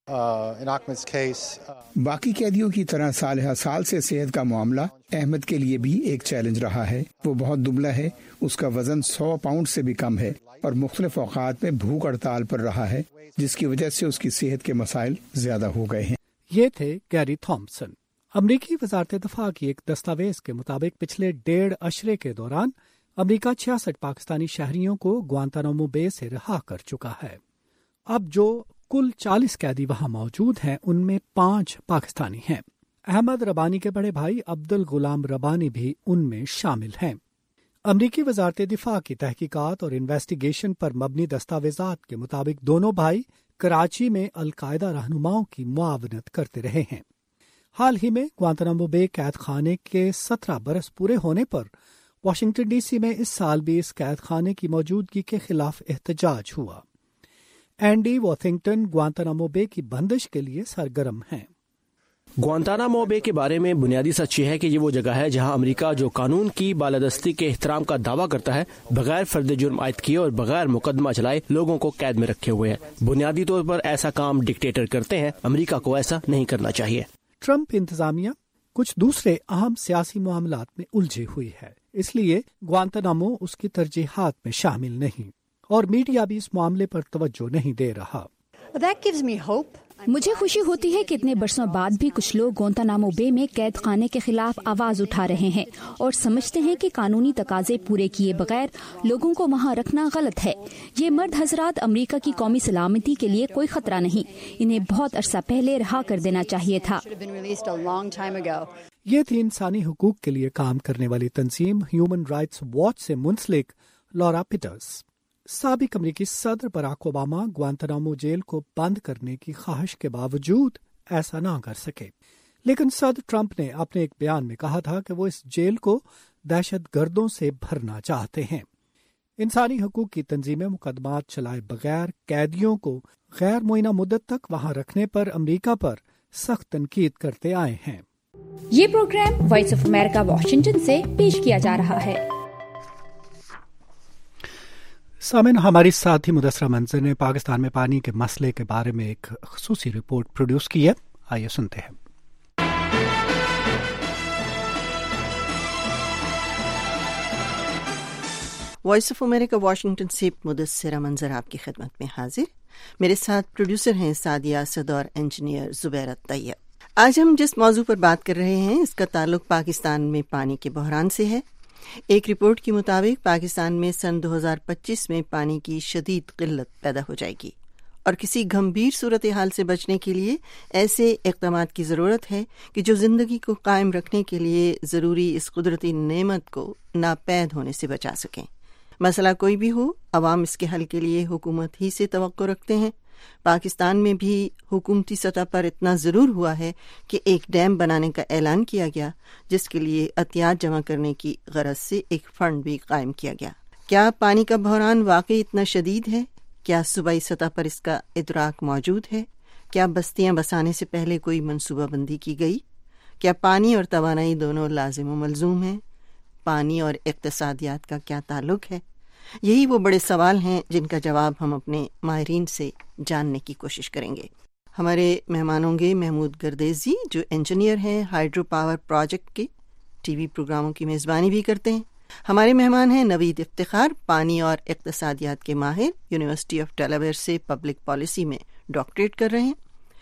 बाकी कैदियों की तरह साल हर साल से सेहत का मामला अहमद के लिए भी एक चैलेंज रहा है। वो बहुत दुबला है, उसका वजन सौ पाउंड से भी कम है और मुख्तलिफ औकात में भूख हड़ताल पर रहा है, जिसकी वजह से उसकी सेहत के मसाइल ज्यादा हो गए हैं। ये थे गैरी थॉम्पसन। अमरीकी वजारत दफा की एक दस्तावेज के मुताबिक पिछले डेढ़ अशरे के दौरान अमरीका छियासठ पाकिस्तानी शहरियों को ग्वांतानामो बे से रिहा कर चुका है। अब जो कुल चालीस कैदी वहां मौजूद हैं उनमें पांच पाकिस्तानी हैं। अहमद रब्बानी के बड़े भाई अब्दुल गुलाम रब्बानी भी उनमें शामिल हैं। अमरीकी वजारत दिफा की तहकीकात और इन्वेस्टिगेशन पर मबनी दस्तावेजात के मुताबिक दोनों भाई कराची में अलकायदा रहनुमाओं की मुआवनत करते रहे हैं। हाल ही में ग्वांतानामो बे कैद खाने के सत्रह बरस पूरे होने पर वाशिंगटन डीसी में इस साल भी इस कैद खाने की मौजूदगी के खिलाफ एहतजाज हुआ। एंडी वॉशिंगटन ग्वांतानामो बे की बंदिश के लिए सरगर्म हैं। ग्वांतानामो बे के बारे में बुनियादी सच ये है कि ये वो जगह है जहां अमेरिका जो कानून की बालादस्ती के एहतराम का दावा करता है, बगैर फर्द जुर्म आयद किए और बगैर मुकदमा चलाए लोगों को कैद में रखे हुए है। बुनियादी तौर पर ऐसा काम डिक्टेटर करते हैं, अमेरिका को ऐसा नहीं करना चाहिए। ट्रंप इंतजामिया कुछ दूसरे अहम सियासी मामलात में उलझी हुई है, इसलिए ग्वांतानामो उसकी तरजीहात में शामिल नहीं और मीडिया भी इस मामले पर तवज्जो नहीं दे रहा। मुझे खुशी होती है कि इतने बरसों बाद भी कुछ लोग ग्वांतानामो बे में कैद खाने के खिलाफ आवाज उठा रहे हैं और समझते हैं कि कानूनी तकाजे पूरे किए बगैर लोगों को वहां रखना गलत है। ये मर्द हजरात अमेरिका की कौमी सलामती के लिए कोई खतरा नहीं, इन्हें बहुत अरसा पहले रहा कर देना चाहिए था। ये थी इंसानी हुकूक के लिए काम करने वाली तंजीम ह्यूमन राइट्स वॉच से मुंसलिक लॉरा पीटर्स। साबिक अमरीकी सदर बराक ओबामा ग्वांतानामो जेल को बंद करने की ख्वाहिश के बावजूद ऐसा ना कर सके, लेकिन सदर ट्रंप ने अपने एक बयान में कहा था कि वो इस जेल को दहशत गर्दों से भरना चाहते हैं। इंसानी हकूक की तंजीमें मुकदमात चलाए बगैर कैदियों को गैर मुइना मुद्दत तक वहां रखने पर अमरीका पर सख्त तनकीद करते आए हैं। ये program Voice of America Washington से पेश किया जा रहा है। सामिन, हमारी साथी मुदस्सरा मंजर ने पाकिस्तान में पानी के मसले के बारे में एक खुसूसी रिपोर्ट प्रोड्यूस की है। आइए सुनते हैं। वॉइस ऑफ अमेरिका वाशिंगटन से मुदस्सरा मंजर आपकी खिदमत में हाजिर। मेरे साथ प्रोड्यूसर हैं सादिया असद और इंजीनियर जुबैर तैयब। आज हम जिस मौजू पर बात कर रहे हैं इसका ताल्लुक पाकिस्तान में पानी के बहरान से है। एक रिपोर्ट के मुताबिक पाकिस्तान में सन दो हज़ार पच्चीस में पानी की शदीद किल्लत पैदा हो जाएगी और किसी गंभीर सूरत हाल से बचने के लिए ऐसे इक़दामात की ज़रूरत है कि जो ज़िंदगी को कायम रखने के लिए ज़रूरी इस कुदरती नेमत को नापैद होने से बचा सकें। मसला कोई भी हो, अवाम इसके हल के लिए हुकूमत ही से तवक्को रखते हैं। पाकिस्तान में भी हुकूमती सतह पर इतना ज़रूर हुआ है कि एक डैम बनाने का ऐलान किया गया, जिसके लिए अतियात जमा करने की गरज से एक फंड भी कायम किया गया। क्या पानी का बहरान वाकई इतना शदीद है? क्या सूबाई सतह पर इसका इदराक मौजूद है? क्या बस्तियां बसाने से पहले कोई मनसूबाबंदी की गई? क्या पानी और तवानाई दोनों लाजिम व मलजूम हैं? पानी और इक़्तिसादियात का क्या ताल्लुक है? यही वो बड़े सवाल हैं जिनका जवाब हम अपने माहिरीन से जानने की कोशिश करेंगे। हमारे मेहमान होंगे महमूद गर्देजी, जो इंजीनियर हैं, हाइड्रो पावर प्रोजेक्ट के टीवी प्रोग्रामों की मेज़बानी भी करते हैं। हमारे मेहमान हैं नवीद इफ्तिखार, पानी और इक़्तिसादियात के माहिर, यूनिवर्सिटी ऑफ डेलावेयर से पब्लिक पॉलिसी में डॉक्टरेट कर रहे हैं।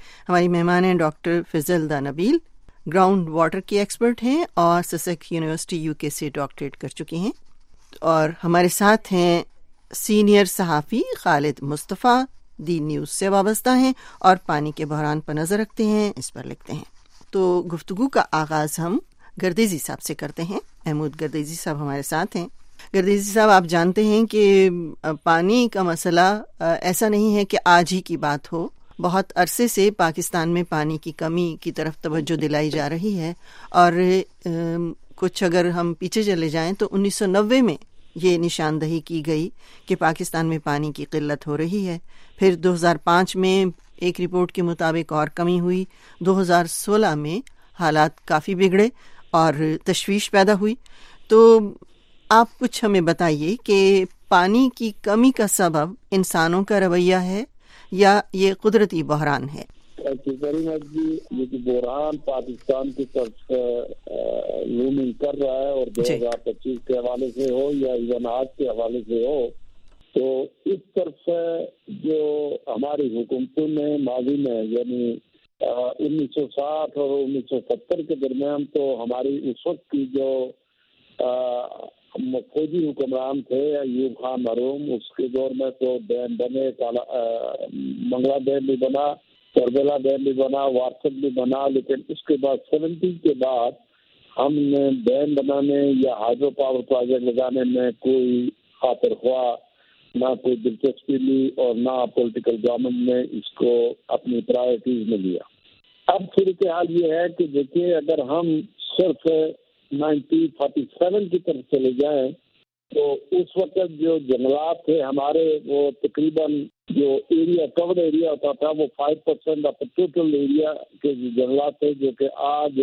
ہماری مہمان ہیں doctor Fazilda Nabeel, ground water کی ایکسپرٹ ہیں اور سسیکس یونیورسٹی یو کے سے ڈاکٹریٹ کر چکی ہیں، اور ہمارے ساتھ ہیں سینئر صحافی خالد مصطفیٰ، دی نیوز سے وابستہ ہیں اور پانی کے بحران پر نظر رکھتے ہیں، اس پر لکھتے ہیں۔ تو گفتگو کا آغاز ہم گردیزی صاحب سے کرتے ہیں۔ محمود گردیزی صاحب ہمارے ساتھ ہیں۔ گردیزی صاحب، آپ جانتے ہیں کہ پانی کا مسئلہ ایسا نہیں ہے کہ آج ہی کی بات ہو، بہت عرصے سے پاکستان میں پانی کی کمی کی طرف توجہ دلائی جا رہی ہے، اور کچھ اگر ہم پیچھے چلے جائیں تو انیس سو نوے میں یہ نشاندہی کی گئی کہ پاکستان میں پانی کی قلت ہو رہی ہے، پھر دو ہزار پانچ میں ایک رپورٹ کے مطابق اور کمی ہوئی، دو ہزار سولہ میں حالات کافی بگڑے اور تشویش پیدا ہوئی۔ تو آپ کچھ ہمیں بتائیے کہ پانی کی کمی کا سبب انسانوں کا رویہ ہے یا یہ قدرتی بحران ہے؟ یہ بحران پاکستان کی طرف لومنگ کر رہا ہے، اور دو ہزار پچیس کے حوالے سے ہو یا ایون آج کے حوالے سے ہو، تو اس طرف جو ہماری حکومتوں نے ماضی میں یعنی انیس سو ساٹھ اور انیس سو ستر کے درمیان، تو ہماری اس وقت کی جو فوجی حکمران تھے ایوب خان مرحوم، اس کے دور میں تو ڈیم بنے، منگلا ڈیم بھی بنا، کربلا ڈیم بھی بنا، وارسک بھی بنا، لیکن اس کے بعد سیونٹی کے بعد ہم نے ڈیم بنانے یا ہائیڈرو پاور پروجیکٹ لگانے میں کوئی خاطر خواہ نہ کوئی دلچسپی لی، اور نہ پولیٹیکل گورنمنٹ نے اس کو اپنی پرائرٹیز میں لیا۔ اب صورتحال یہ ہے کہ دیکھیے، اگر ہم صرف نائنٹین فورٹی سیون کی طرف چلے جائیں تو اس وقت جو جنگلات تھے ہمارے، وہ تقریباً جو ایریا کورڈ ایریا ہوتا تھا وہ five percent of total area کے جو جنگلات تھے، جو کہ آج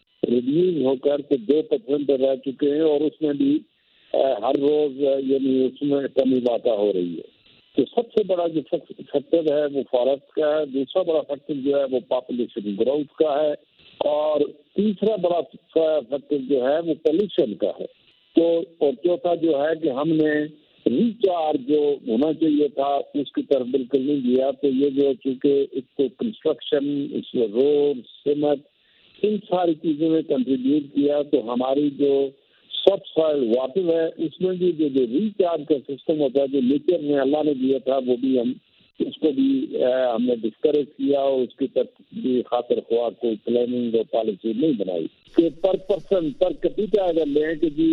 ریڈیوز ہو کر کے دو پرسینٹ رہ چکے ہیں، اور اس میں بھی ہر روز یعنی اس میں کمی واقع ہو رہی ہے۔ تو سب سے بڑا جو فیکٹر ہے وہ فارسٹ کا ہے، دوسرا بڑا فیکٹر جو ہے وہ پاپولیشن گروتھ کا ہے، اور تیسرا بڑا فیکٹر جو ہے وہ پولوشن کا ہے۔ تو اور چوتھا جو ہے کہ ہم نے ریچارج جو ہونا چاہیے تھا اس کی طرف بالکل نہیں دیا۔ تو یہ جو چونکہ اس کو کنسٹرکشن، اس میں روڈ، سیمنٹ، ان ساری چیزوں میں کنٹریبیوٹ کیا، تو ہماری جو سب سوائل واٹر ہے اس میں بھی جو جو ریچارج کا سسٹم ہوتا ہے جو نیچر میں اللہ نے دیا تھا، وہ بھی ہم اس کو بھی ہم نے ڈسکریج کیا، اور اس کی طرف بھی خاطر خواہ کوئی پلاننگ اور پالیسی نہیں بنائی کہ پر پرسن پر کپیٹا اگر لیں کہ جی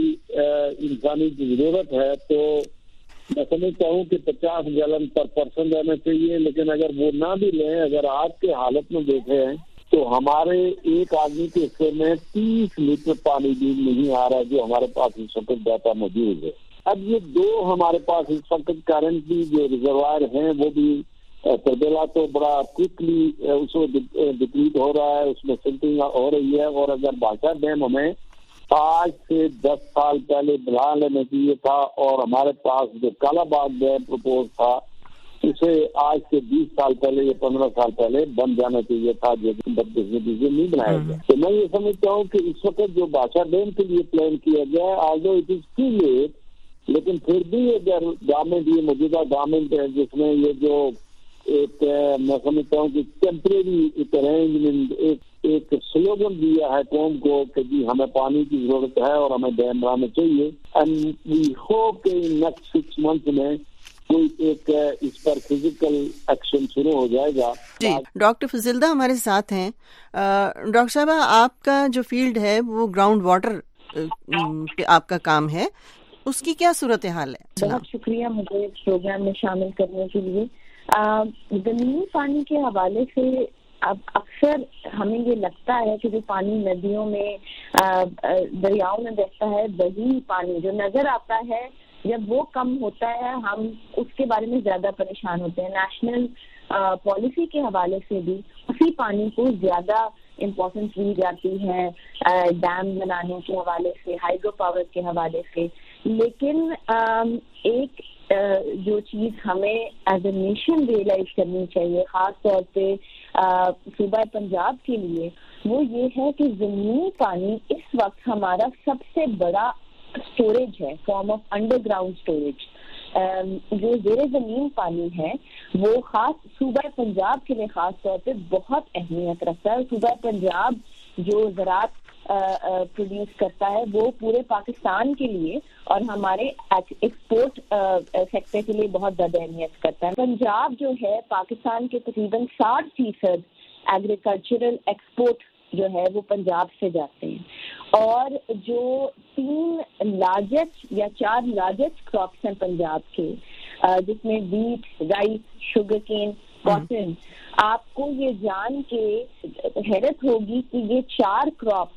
انسانی کی ضرورت ہے، تو میں سمجھتا ہوں کہ پچاس گیلن پر پرسن رہنا چاہیے، لیکن اگر وہ نہ بھی لیں، اگر آج کے حالت میں دیکھیں تو ہمارے ایک آدمی کے حصے میں تیس لیٹر پانی بھی نہیں آ رہا ہے، جو ہمارے پاس اس وقت ڈاٹا موجود ہے۔ اب یہ دو ہمارے پاس اس وقت کرنٹلی جو ریزروائر ہیں وہ بھی کربلا تو بڑا کوئکلی اس میں ڈپلیٹ ہو رہا ہے، اس میں سلٹنگ ہو رہی ہے، اور اگر بھاشا ڈیم ہمیں آج سے دس سال پہلے بنا لینا چاہیے تھا، اور ہمارے پاس جو کالا باغ ڈیم پرپوز تھا اسے آج سے بیس سال پہلے یا پندرہ سال پہلے بن جانا چاہیے تھا، جو نہیں بنایا گیا۔ تو میں یہ سمجھتا ہوں کہ اس وقت جو بھاشا ڈیم کے لیے پلان کیا گیا ہے، although it is too late, لیکن پھر بھی اگر گورنمنٹ یہ موجودہ گورنمنٹ ہے جس میں یہ جو ایک میں سمجھتا ہوں کہ ٹیمپریری ایک ارینجمنٹ، ایک ایک سلوگن دیا ہے قوم کو کہ جی ہمیں پانی کی ضرورت ہے اور ہمیں ڈیم بنانا چاہیے، اینڈ وی ہوپ کہ نیکسٹ سکس منتھ میں کوئی ایک اس پر فزیکل ایکشن شروع ہو جائے گا۔ جی، ڈاکٹر فضلدہ ہمارے ساتھ ہیں۔ ڈاکٹر صاحبہ، آپ کا جو فیلڈ ہے وہ گراؤنڈ واٹر پہ آپ کا کام ہے، اس کی کیا صورتحال ہے؟ بہت شکریہ مجھے اس پروگرام میں شامل کرنے کے لیے۔ زمینی پانی کے حوالے سے اب اکثر ہمیں یہ لگتا ہے کہ جو پانی ندیوں میں، دریاؤں میں بہتا ہے، وہی پانی جو نظر آتا ہے جب وہ کم ہوتا ہے ہم اس کے بارے میں زیادہ پریشان ہوتے ہیں۔ نیشنل پالیسی کے حوالے سے بھی اسی پانی کو زیادہ امپورٹنس دی جاتی ہے، ڈیم بنانے کے حوالے سے، ہائیڈرو پاور کے حوالے سے، لیکن ایک جو چیز ہمیں ایز اے نیشن ریئلائز کرنی چاہیے، خاص طور پہ صوبہ پنجاب کے لیے، وہ یہ ہے کہ زمینی پانی اس وقت ہمارا سب سے بڑا اسٹوریج ہے، form of underground storage. جو زیر زمین پانی ہے وہ خاص صوبہ پنجاب کے لیے خاص طور پہ بہت اہمیت رکھتا ہے. صوبہ پنجاب جو زراعت پروڈیوس کرتا ہے وہ پورے پاکستان کے لیے اور ہمارے ایکسپورٹ سیکٹر کے لیے بہت زیادہ اہمیت کرتا ہے. پنجاب جو ہے پاکستان کے تقریباً ساٹھ فیصد ایگریکلچرل ایکسپورٹ جو ہے وہ پنجاب سے جاتے ہیں اور جو تین لارجسٹ یا چار لارجسٹ کراپس ہیں پنجاب کے جس میں wheat, rice, sugarcane, cotton. آپ کو یہ جان کے حیرت ہوگی کہ یہ چار crops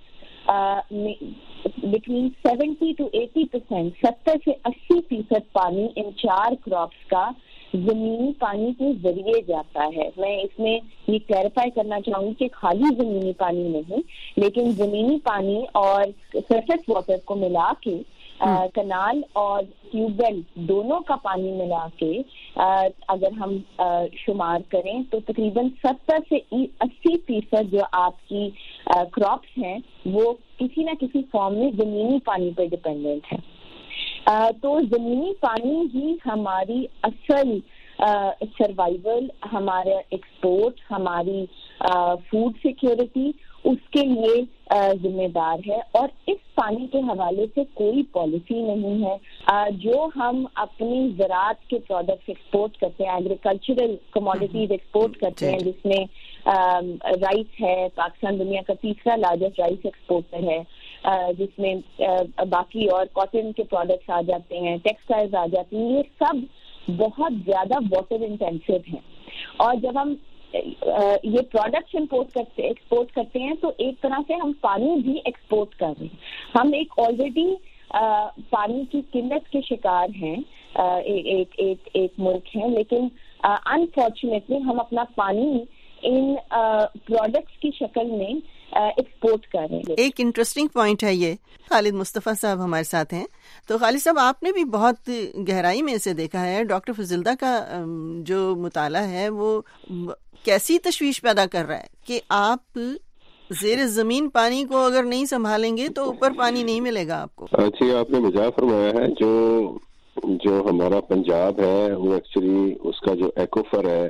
between seventy two eighty percent ستر سے اسی فیصد پانی ان چار کراپس کا زمینی پانی کے ذریعے جاتا ہے. میں اس میں یہ کلیریفائی کرنا چاہوں گی کہ خالی زمینی پانی نہیں لیکن زمینی پانی اور سرفیس واٹر کو ملا کے کنال اور ٹیوب ویل دونوں کا پانی ملا کے اگر ہم شمار کریں تو تقریباً ستر سے اسی فیصد جو آپ کی کراپس ہیں وہ کسی نہ کسی فارم میں زمینی پانی پر ڈپینڈنٹ ہے. تو زمینی پانی ہی ہماری اصل سروائیول، ہمارا ایکسپورٹ، ہماری فوڈ سیکیورٹی اس کے لیے ذمہ دار ہے اور اس پانی کے حوالے سے کوئی پالیسی نہیں ہے. جو ہم اپنی زراعت کے پروڈکٹس ایکسپورٹ کرتے ہیں، ایگریکلچرل کموڈیٹیز ایکسپورٹ کرتے ہیں جس میں رائس ہے، پاکستان دنیا کا تیسرا لارجسٹ رائس ایکسپورٹر ہے، جس میں باقی اور کاٹن کے پروڈکٹس آ جاتے ہیں، ٹیکسٹائلز آ جاتی ہیں. یہ سب بہت زیادہ واٹر انٹینسو ہیں اور جب ہم یہ پروڈکٹس امپورٹ کرتے ایکسپورٹ کرتے ہیں تو ایک طرح سے ہم پانی بھی ایکسپورٹ کر رہے ہیں. ہم ایک آلریڈی پانی کی قلت کے شکار ہیں، ایک ایک ایک ملک ہیں، لیکن انفارچونیٹلی ہم اپنا پانی ان پروڈکٹس کی شکل میں ایکسپورٹ کر رہے ہیں. ایک انٹرسٹنگ پوائنٹ ہے یہ. خالد مصطفیٰ صاحب ہمارے ساتھ ہیں. تو خالد صاحب آپ نے بھی بہت گہرائی میں اسے دیکھا ہے. ڈاکٹر فضلدہ کا جو مطالعہ ہے وہ کیسی تشویش پیدا کر رہا ہے کہ آپ زیر زمین پانی کو اگر نہیں سنبھالیں گے تو اوپر پانی نہیں ملے گا آپ کو. اچھا آپ نے مزاح فرمایا ہے. جو جو ہمارا پنجاب ہے وہ ایکچولی اس کا جو ایکوفر ہے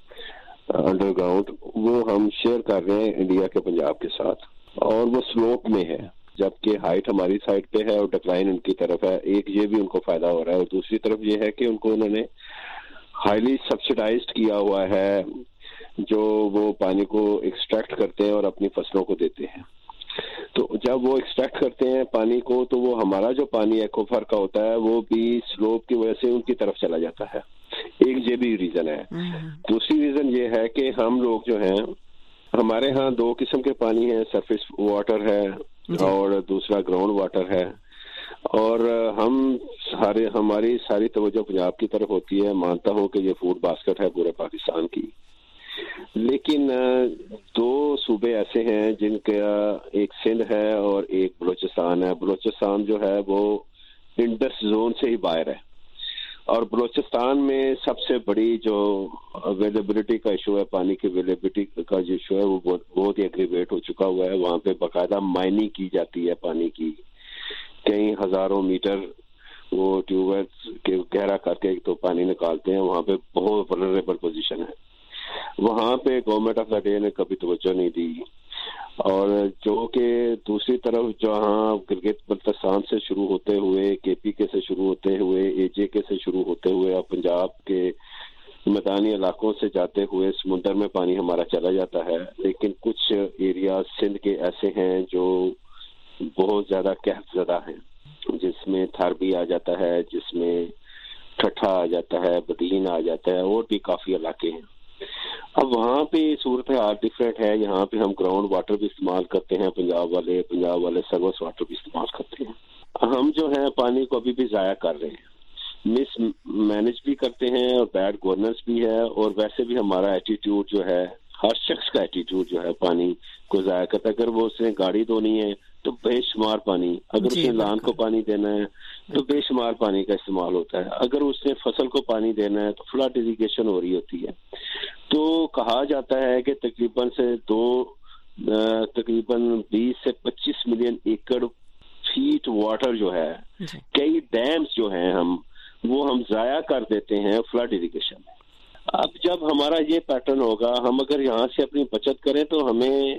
انڈر گراؤنڈ وہ ہم شیئر کر رہے ہیں انڈیا کے پنجاب کے ساتھ اور وہ سلوپ میں ہے جبکہ ہائٹ ہماری سائڈ پہ ہے اور ڈکلائن ان کی طرف ہے. ایک یہ بھی ان کو فائدہ ہو رہا ہے اور دوسری طرف یہ ہے کہ ان کو انہوں نے ہائیلی سبسیڈائزڈ کیا ہوا ہے جو وہ پانی کو ایکسٹریکٹ کرتے ہیں اور اپنی فصلوں کو دیتے ہیں. تو جب وہ ایکسٹریکٹ کرتے ہیں پانی کو تو وہ ہمارا جو پانی ایکوفر کا ہوتا ہے وہ بھی سلوپ کی وجہ سے ان کی طرف چلا جاتا ہے. ایک یہ بھی ریزن ہے. دوسری ریزن یہ ہے کہ ہم لوگ جو ہیں ہمارے ہاں دو قسم کے پانی ہیں، سرفیس واٹر ہے اور دوسرا گراؤنڈ واٹر ہے اور ہم سارے ہماری ساری توجہ پنجاب کی طرف ہوتی ہے. مانتا ہوں کہ یہ فوڈ باسکٹ ہے پورے پاکستان کی، لیکن دو صوبے ایسے ہیں جن کا ایک سندھ ہے اور ایک بلوچستان ہے. بلوچستان جو ہے وہ انڈس زون سے ہی باہر ہے اور بلوچستان میں سب سے بڑی جو اویلیبلٹی کا ایشو ہے، پانی کی اویلیبلٹی کا جو ایشو ہے وہ بہت ہی ایگریویٹ ہو چکا ہوا ہے. وہاں پہ باقاعدہ مائننگ کی جاتی ہے پانی کی، کئی ہزاروں میٹر وہ ٹیوب ویل کے گہرا کر کے تو پانی نکالتے ہیں. وہاں پہ بہت ولنریبل پوزیشن ہے. وہاں پہ گورنمنٹ آف دا ڈے نے کبھی توجہ نہیں دی اور جو کہ دوسری طرف جہاں گلگت بلتستان سے شروع ہوتے ہوئے، کے پی کے سے شروع ہوتے ہوئے، اے جے کے سے شروع ہوتے ہوئے اور پنجاب کے میدانی علاقوں سے جاتے ہوئے سمندر میں پانی ہمارا چلا جاتا ہے. لیکن کچھ ایریا سندھ کے ایسے ہیں جو بہت زیادہ قحط زدہ ہیں، جس میں تھاربی آ جاتا ہے، جس میں ٹھٹھا آ جاتا ہے، بدین آ جاتا ہے اور بھی کافی علاقے ہیں. اب وہاں پہ صورت حال ڈفرینٹ ہے. یہاں پہ ہم گراؤنڈ واٹر بھی استعمال کرتے ہیں، پنجاب والے پنجاب والے سروس واٹر بھی استعمال کرتے ہیں. ہم جو ہے پانی کو ابھی بھی ضائع کر رہے ہیں، مس مینج بھی کرتے ہیں اور بیڈ گورننس بھی ہے. اور ویسے بھی ہمارا ایٹیٹیوڈ جو ہے، ہر شخص کا ایٹیٹیوڈ جو ہے پانی کو ضائع کرتا ہے. اگر وہ اس نے گاڑی دھونی ہے تو بے شمار پانی، اگر اس نے لان کو پانی دینا ہے تو بے شمار پانی کا استعمال ہوتا ہے، اگر اس نے فصل کو پانی دینا ہے تو فلڈ اریگیشن ہو رہی ہوتی ہے. تو کہا جاتا ہے کہ تقریباً سے دو تقریباً بیس سے پچیس ملین ایکڑ فیٹ واٹر جو ہے، کئی ڈیمز جو ہیں ہم وہ ہم ضائع کر دیتے ہیں فلڈ اریگیشن میں. اب جب ہمارا یہ پیٹرن ہوگا, ہم اگر یہاں سے اپنی بچت کریں تو ہمیں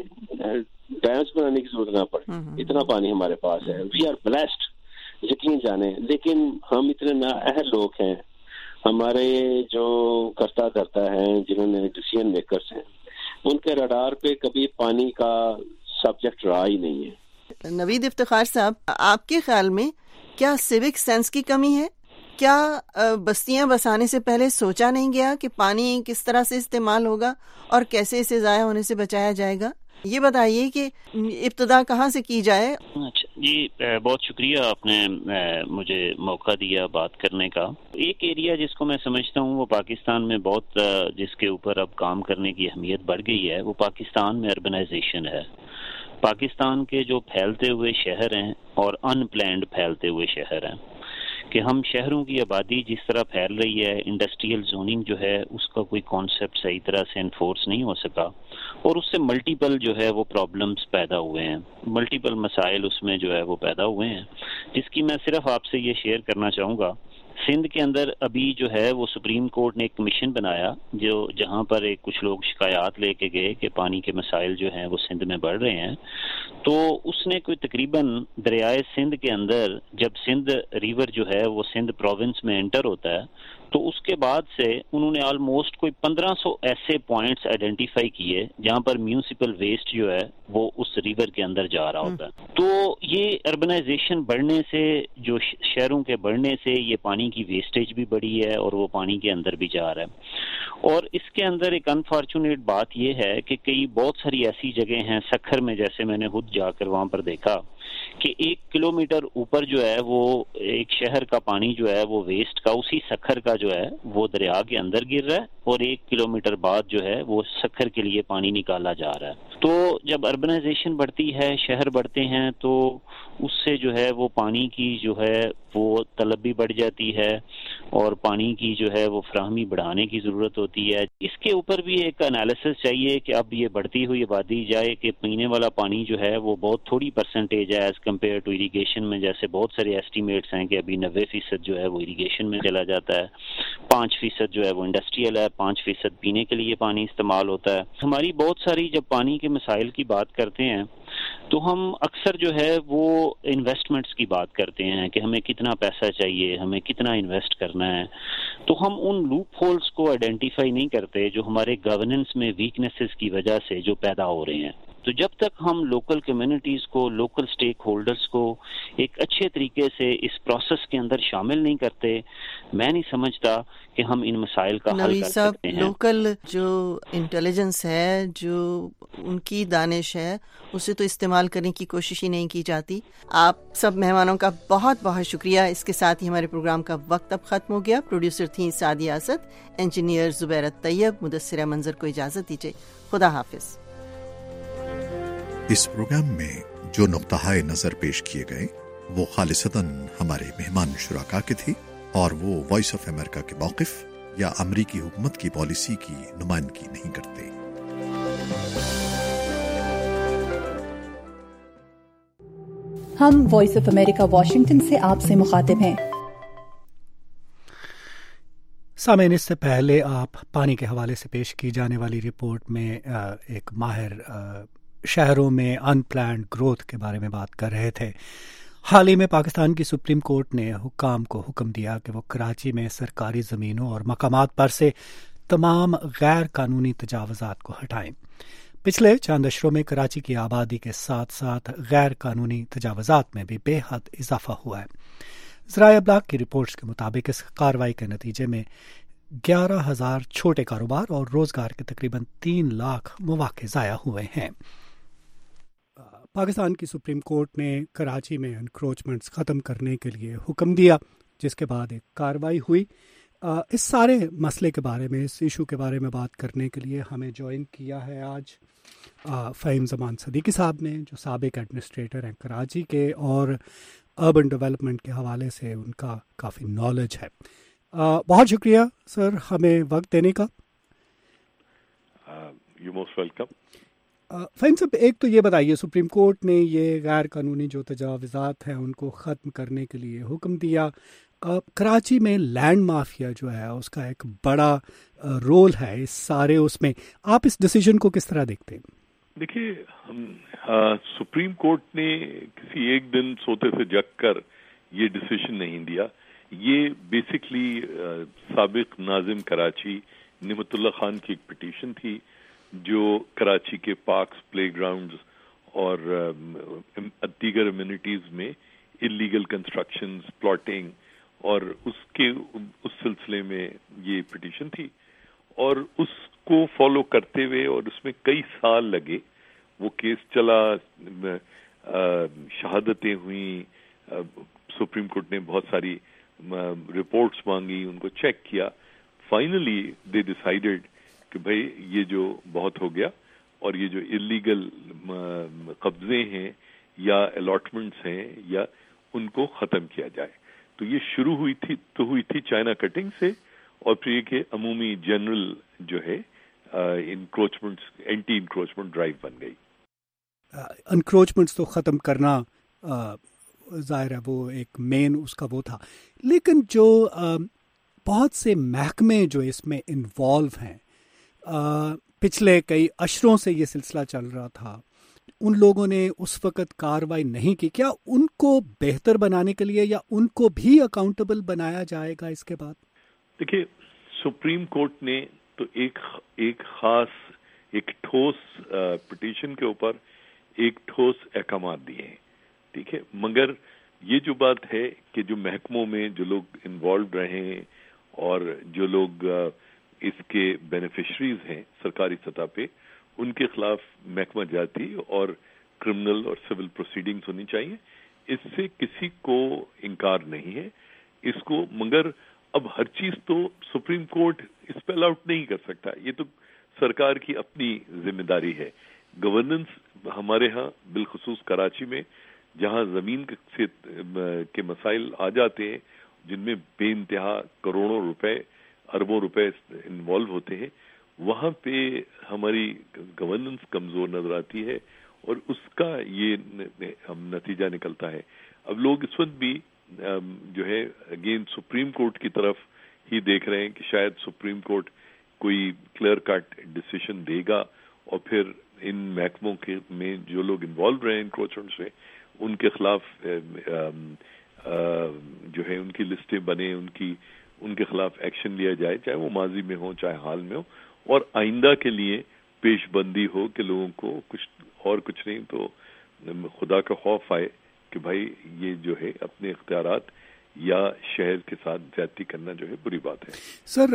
ڈیمز بنانے کی ضرورت نہ پڑے, اتنا پانی ہمارے پاس ہے. وی آر بلیسڈ, یقین جانے, لیکن ہم اتنے نااہل لوگ ہیں. ہمارے جو کرتا کرتا ہے, جنہوں نے ڈیسیژن میکرز ہیں, ان کے رڈار پہ کبھی پانی کا سبجیکٹ رہا ہی نہیں ہے. نوید افتخار صاحب, آپ کے خیال میں کیا سیوک سینس کی کمی ہے؟ کیا بستیاں بسانے سے پہلے سوچا نہیں گیا کہ پانی کس طرح سے استعمال ہوگا اور کیسے اسے ضائع ہونے سے بچایا جائے گا؟ یہ بتائیے کہ ابتدا کہاں سے کی جائے. اچھا جی, بہت شکریہ, آپ نے مجھے موقع دیا بات کرنے کا. ایک ایریا جس کو میں سمجھتا ہوں وہ پاکستان میں بہت, جس کے اوپر اب کام کرنے کی اہمیت بڑھ گئی ہے, وہ پاکستان میں اربنائزیشن ہے. پاکستان کے جو پھیلتے ہوئے شہر ہیں اور ان پلانڈ پھیلتے ہوئے شہر ہیں, کہ ہم شہروں کی آبادی جس طرح پھیل رہی ہے, انڈسٹریل زوننگ جو ہے اس کا کوئی کانسیپٹ صحیح طرح سے انفورس نہیں ہو سکا, اور اس سے ملٹیپل جو ہے وہ پرابلمز پیدا ہوئے ہیں, ملٹیپل مسائل اس میں جو ہے وہ پیدا ہوئے ہیں, جس کی میں صرف آپ سے یہ شیئر کرنا چاہوں گا. سندھ کے اندر ابھی جو ہے وہ سپریم کورٹ نے ایک کمیشن بنایا, جو جہاں پر ایک کچھ لوگ شکایات لے کے گئے کہ پانی کے مسائل جو ہیں وہ سندھ میں بڑھ رہے ہیں. تو اس نے کوئی تقریباً دریائے سندھ کے اندر, جب سندھ ریور جو ہے وہ سندھ پروونس میں انٹر ہوتا ہے, تو اس کے بعد سے انہوں نے آلموسٹ کوئی پندرہ سو ایسے پوائنٹس آئیڈینٹیفائی کیے جہاں پر میونسپل ویسٹ جو ہے وہ اس ریور کے اندر جا رہا ہوتا ہے. تو یہ اربنائزیشن بڑھنے سے, جو شہروں کے بڑھنے سے, یہ پانی کی ویسٹیج بھی بڑھی ہے اور وہ پانی کے اندر بھی جا رہا ہے. اور اس کے اندر ایک انفارچونیٹ بات یہ ہے کہ کئی بہت ساری ایسی جگہ ہیں, سکھر میں جیسے میں نے خود جا کر وہاں پر دیکھا کہ ایک کلومیٹر اوپر جو ہے وہ ایک شہر کا پانی جو ہے وہ ویسٹ کا اسی سکھر کا جو ہے وہ دریا کے اندر گر رہا ہے, اور ایک کلومیٹر بعد جو ہے وہ سکھر کے لیے پانی نکالا جا رہا ہے. تو جب اربنائزیشن بڑھتی ہے, شہر بڑھتے ہیں, تو اس سے جو ہے وہ پانی کی جو ہے وہ طلب بھی بڑھ جاتی ہے, اور پانی کی جو ہے وہ فراہمی بڑھانے کی ضرورت ہوتی ہے. اس کے اوپر بھی ایک انالیسس چاہیے کہ اب یہ بڑھتی ہوئی آبادی جائے کہ پینے والا پانی جو ہے وہ بہت تھوڑی پرسنٹیج ہے ایز کمپیئر ٹو اریگیشن میں, جیسے بہت سارے ایسٹیمیٹس ہیں کہ ابھی نوے فیصد جو ہے وہ اریگیشن میں چلا جاتا ہے, پانچ فیصد جو ہے وہ انڈسٹریل ہے, پانچ فیصد پینے کے لیے پانی استعمال ہوتا ہے. ہماری بہت ساری جب پانی کے مسائل کی بات کرتے ہیں تو ہم اکثر جو ہے وہ انویسٹمنٹس کی بات کرتے ہیں کہ ہمیں کتنا پیسہ چاہیے, ہمیں کتنا انویسٹ کرنا ہے. تو ہم ان لوپ ہولز کو آئیڈینٹیفائی نہیں کرتے جو ہمارے گورننس میں ویکنیسز کی وجہ سے جو پیدا ہو رہے ہیں. تو جب تک ہم لوکل کمیونٹیز کو, لوکل سٹیک ہولڈرز کو ایک اچھے طریقے سے اس پروسیس کے اندر شامل نہیں کرتے, میں نہیں سمجھتا کہ ہم ان مسائل کا حل کر سکتے ہیں. لوکل جو انٹیلیجنس ہے, جو ان کی دانش ہے, اسے تو استعمال کرنے کی کوشش ہی نہیں کی جاتی. آپ سب مہمانوں کا بہت بہت شکریہ. اس کے ساتھ ہی ہمارے پروگرام کا وقت اب ختم ہو گیا. پروڈیوسر تھیں سعدیہ اسد, انجینئر زبیرت طیب, مدثرہ منظر کو اجازت دیجیے. خدا حافظ. اس پروگرام میں جو نقطہ نظر پیش کیے گئے وہ خالصتاً ہمارے مہمان شرکا کے تھے, اور وہ وائس آف امریکہ کے موقف یا امریکی حکومت کی پالیسی کی نمائندگی نہیں کرتے. ہم وائس آف امریکہ واشنگٹن سے آپ سے مخاطب ہیں. سامعین, اس سے پہلے آپ پانی کے حوالے سے پیش کی جانے والی رپورٹ میں ایک ماہر شہروں میں ان پلانڈ گروتھ کے بارے میں بات کر رہے تھے. حال ہی میں پاکستان کی سپریم کورٹ نے حکام کو حکم دیا کہ وہ کراچی میں سرکاری زمینوں اور مقامات پر سے تمام غیر قانونی تجاوزات کو ہٹائیں. پچھلے چند اشروں میں کراچی کی آبادی کے ساتھ ساتھ غیر قانونی تجاوزات میں بھی بے حد اضافہ ہوا ہے. ذرائع ابلاغ کی رپورٹس کے مطابق اس کارروائی کے نتیجے میں گیارہ ہزار چھوٹے کاروبار اور روزگار کے تقریباً تین لاکھ مواقع ضائع ہوئے ہیں. پاکستان کی سپریم کورٹ نے کراچی میں انکروچمنٹس ختم کرنے کے لیے حکم دیا, جس کے بعد ایک کارروائی ہوئی. اس سارے مسئلے کے بارے میں, اس ایشو کے بارے میں بات کرنے کے لیے ہمیں جوائن کیا ہے آج فہیم زمان صدیقی صاحب نے, جو سابق ایڈمنسٹریٹر ہیں کراچی کے, اور اربن ڈیولپمنٹ کے حوالے سے ان کا کافی نالج ہے. بہت شکریہ سر ہمیں وقت دینے کا. You most welcome. فہیم صاحب, ایک تو یہ بتائیے, سپریم کورٹ نے یہ غیر قانونی جو تجاوزات ہیں ان کو ختم کرنے کے لیے حکم دیا, کراچی میں لینڈ مافیا جو ہے اس کا ایک بڑا رول ہے اس سارے اس میں، آپ اس ڈیسیجن کو کس طرح دیکھتے ہیں؟ دیکھیے، ہم سپریم کورٹ نے کسی ایک دن سوتے سے جگ کر یہ ڈیسیجن نہیں دیا. یہ بیسکلی سابق ناظم کراچی نعمت اللہ خان کی ایک پٹیشن تھی جو کراچی کے پارکس، پلے گراؤنڈز اور دیگر امینٹیز میں انلیگل کنسٹرکشنز، پلاٹنگ اور اس کے اس سلسلے میں یہ پٹیشن تھی، اور اس کو فالو کرتے ہوئے اور اس میں کئی سال لگے. وہ کیس چلا، شہادتیں ہوئیں، سپریم کورٹ نے بہت ساری رپورٹس مانگی، ان کو چیک کیا. فائنلی دے ڈیسائیڈڈ کہ بھائی یہ جو بہت ہو گیا اور یہ جو انلیگل قبضے ہیں یا الاٹمنٹس ہیں یا ان کو ختم کیا جائے. تو یہ شروع ہوئی تھی تو ہوئی تھی چائنا کٹنگ سے، اور پھر یہ کہ عمومی جنرل جو ہے انکروچمنٹس، اینٹی انکروچمنٹ ڈرائیو بن گئی. انکروچمنٹس تو ختم کرنا ظاہر ہے وہ ایک مین اس کا وہ تھا، لیکن جو بہت سے محکمے جو اس میں انوالو ہیں، پچھلے کئی اشروں سے یہ سلسلہ چل رہا تھا، ان لوگوں نے اس وقت کاروائی نہیں کی. کیا ان کو بہتر بنانے کے لیے یا ان کو بھی اکاؤنٹیبل بنایا جائے گا اس کے بعد؟ دیکھیے، سپریم کورٹ نے تو ایک ایک خاص ایک ٹھوس پٹیشن کے اوپر ایک ٹھوس احکامات دیے ہیں، ٹھیک ہے. مگر یہ جو بات ہے کہ جو محکموں میں جو لوگ انوالوڈ رہے ہیں اور جو لوگ اس کے بینیفیشریز ہیں سرکاری سطح پہ، ان کے خلاف محکمہ جاتی اور کرمنل اور سول پروسیڈنگز ہونی چاہیے. اس سے کسی کو انکار نہیں ہے اس کو. مگر اب ہر چیز تو سپریم کورٹ اس پہ الاؤٹ نہیں کر سکتا، یہ تو سرکار کی اپنی ذمہ داری ہے. گورننس ہمارے ہاں بالخصوص کراچی میں جہاں زمین کے مسائل آ جاتے ہیں جن میں بے انتہا کروڑوں روپے، اربوں روپے انوالو ہوتے ہیں، وہاں پہ ہماری گورننس کمزور نظر آتی ہے اور اس کا یہ نتیجہ نکلتا ہے. اب لوگ اس وقت بھی جو ہے اگین سپریم کورٹ کی طرف ہی دیکھ رہے ہیں کہ شاید سپریم کورٹ کوئی کلیئر کٹ ڈیسیشن دے گا اور پھر ان محکموں کے میں جو لوگ انوالو رہے ہیں انکروچمنٹ سے ان کے خلاف جو ہے ان کی لسٹیں بنے، ان کی ان کے خلاف ایکشن لیا جائے، چاہے وہ ماضی میں ہو چاہے حال میں ہو، اور آئندہ کے لیے پیش بندی ہو کہ لوگوں کو کچھ اور کچھ نہیں تو خدا کا خوف آئے کہ بھائی یہ جو ہے اپنے اختیارات یا شہر کے ساتھ زیادتی کرنا جو ہے بری بات ہے. سر،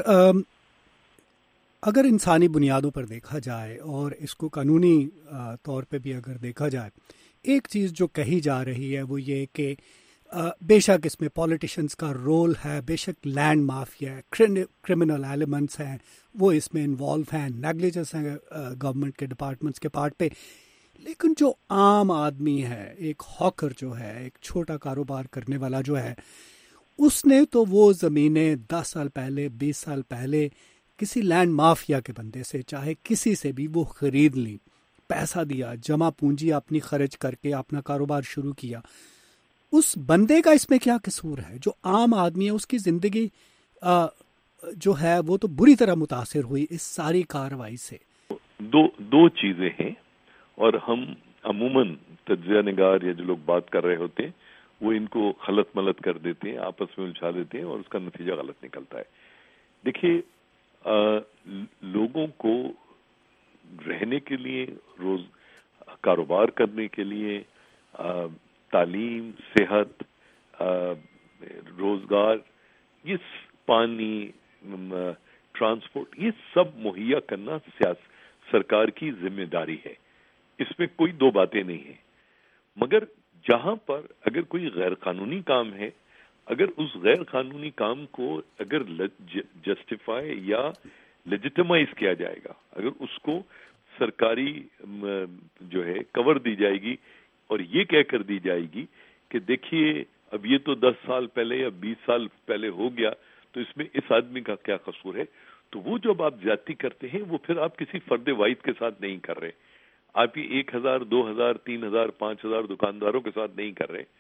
اگر انسانی بنیادوں پر دیکھا جائے اور اس کو قانونی طور پہ بھی اگر دیکھا جائے، ایک چیز جو کہی جا رہی ہے وہ یہ کہ بے شک اس میں پولیٹیشنز کا رول ہے، بے شک لینڈ مافیا ہے، کرمنل ایلیمنٹس ہیں وہ اس میں انوالو ہیں، نیگلیجنس ہیں گورنمنٹ کے ڈپارٹمنٹس کے پارٹ پہ، لیکن جو عام آدمی ہے، ایک ہاکر جو ہے، ایک چھوٹا کاروبار کرنے والا جو ہے، اس نے تو وہ زمینیں دس سال پہلے بیس سال پہلے کسی لینڈ مافیا کے بندے سے چاہے کسی سے بھی وہ خرید لی، پیسہ دیا، جمع پونجی اپنی خرچ کر کے اپنا کاروبار شروع کیا. اس بندے کا اس میں کیا قصور ہے؟ جو عام آدمی ہے اس کی زندگی آ, جو ہے وہ تو بری طرح متاثر ہوئی اس ساری کاروائی سے. دو دو چیزیں ہیں اور ہم عموماً تجزیہ نگار یا جو لوگ بات کر رہے ہوتے ہیں وہ ان کو خلط ملط کر دیتے ہیں، آپس میں الجھا دیتے ہیں اور اس کا نتیجہ غلط نکلتا ہے. دیکھیے، لوگوں کو رہنے کے لیے، روز کاروبار کرنے کے لیے، تعلیم، صحت، روزگار، یہ پانی، ٹرانسپورٹ، یہ سب مہیا کرنا سرکار کی ذمہ داری ہے. اس میں کوئی دو باتیں نہیں ہیں. مگر جہاں پر اگر کوئی غیر قانونی کام ہے، اگر اس غیر قانونی کام کو اگر جسٹیفائی یا لیجیٹمائز کیا جائے گا، اگر اس کو سرکاری جو ہے کور دی جائے گی اور یہ کہہ کر دی جائے گی کہ دیکھیے اب یہ تو دس سال پہلے یا بیس سال پہلے ہو گیا تو اس میں اس آدمی کا کیا قصور ہے، تو وہ جب آپ زیادتی کرتے ہیں وہ پھر آپ کسی فرد واحد کے ساتھ نہیں کر رہے، آپ یہ ایک ہزار، دو ہزار، تین ہزار، پانچ ہزار دکانداروں کے ساتھ نہیں کر رہے.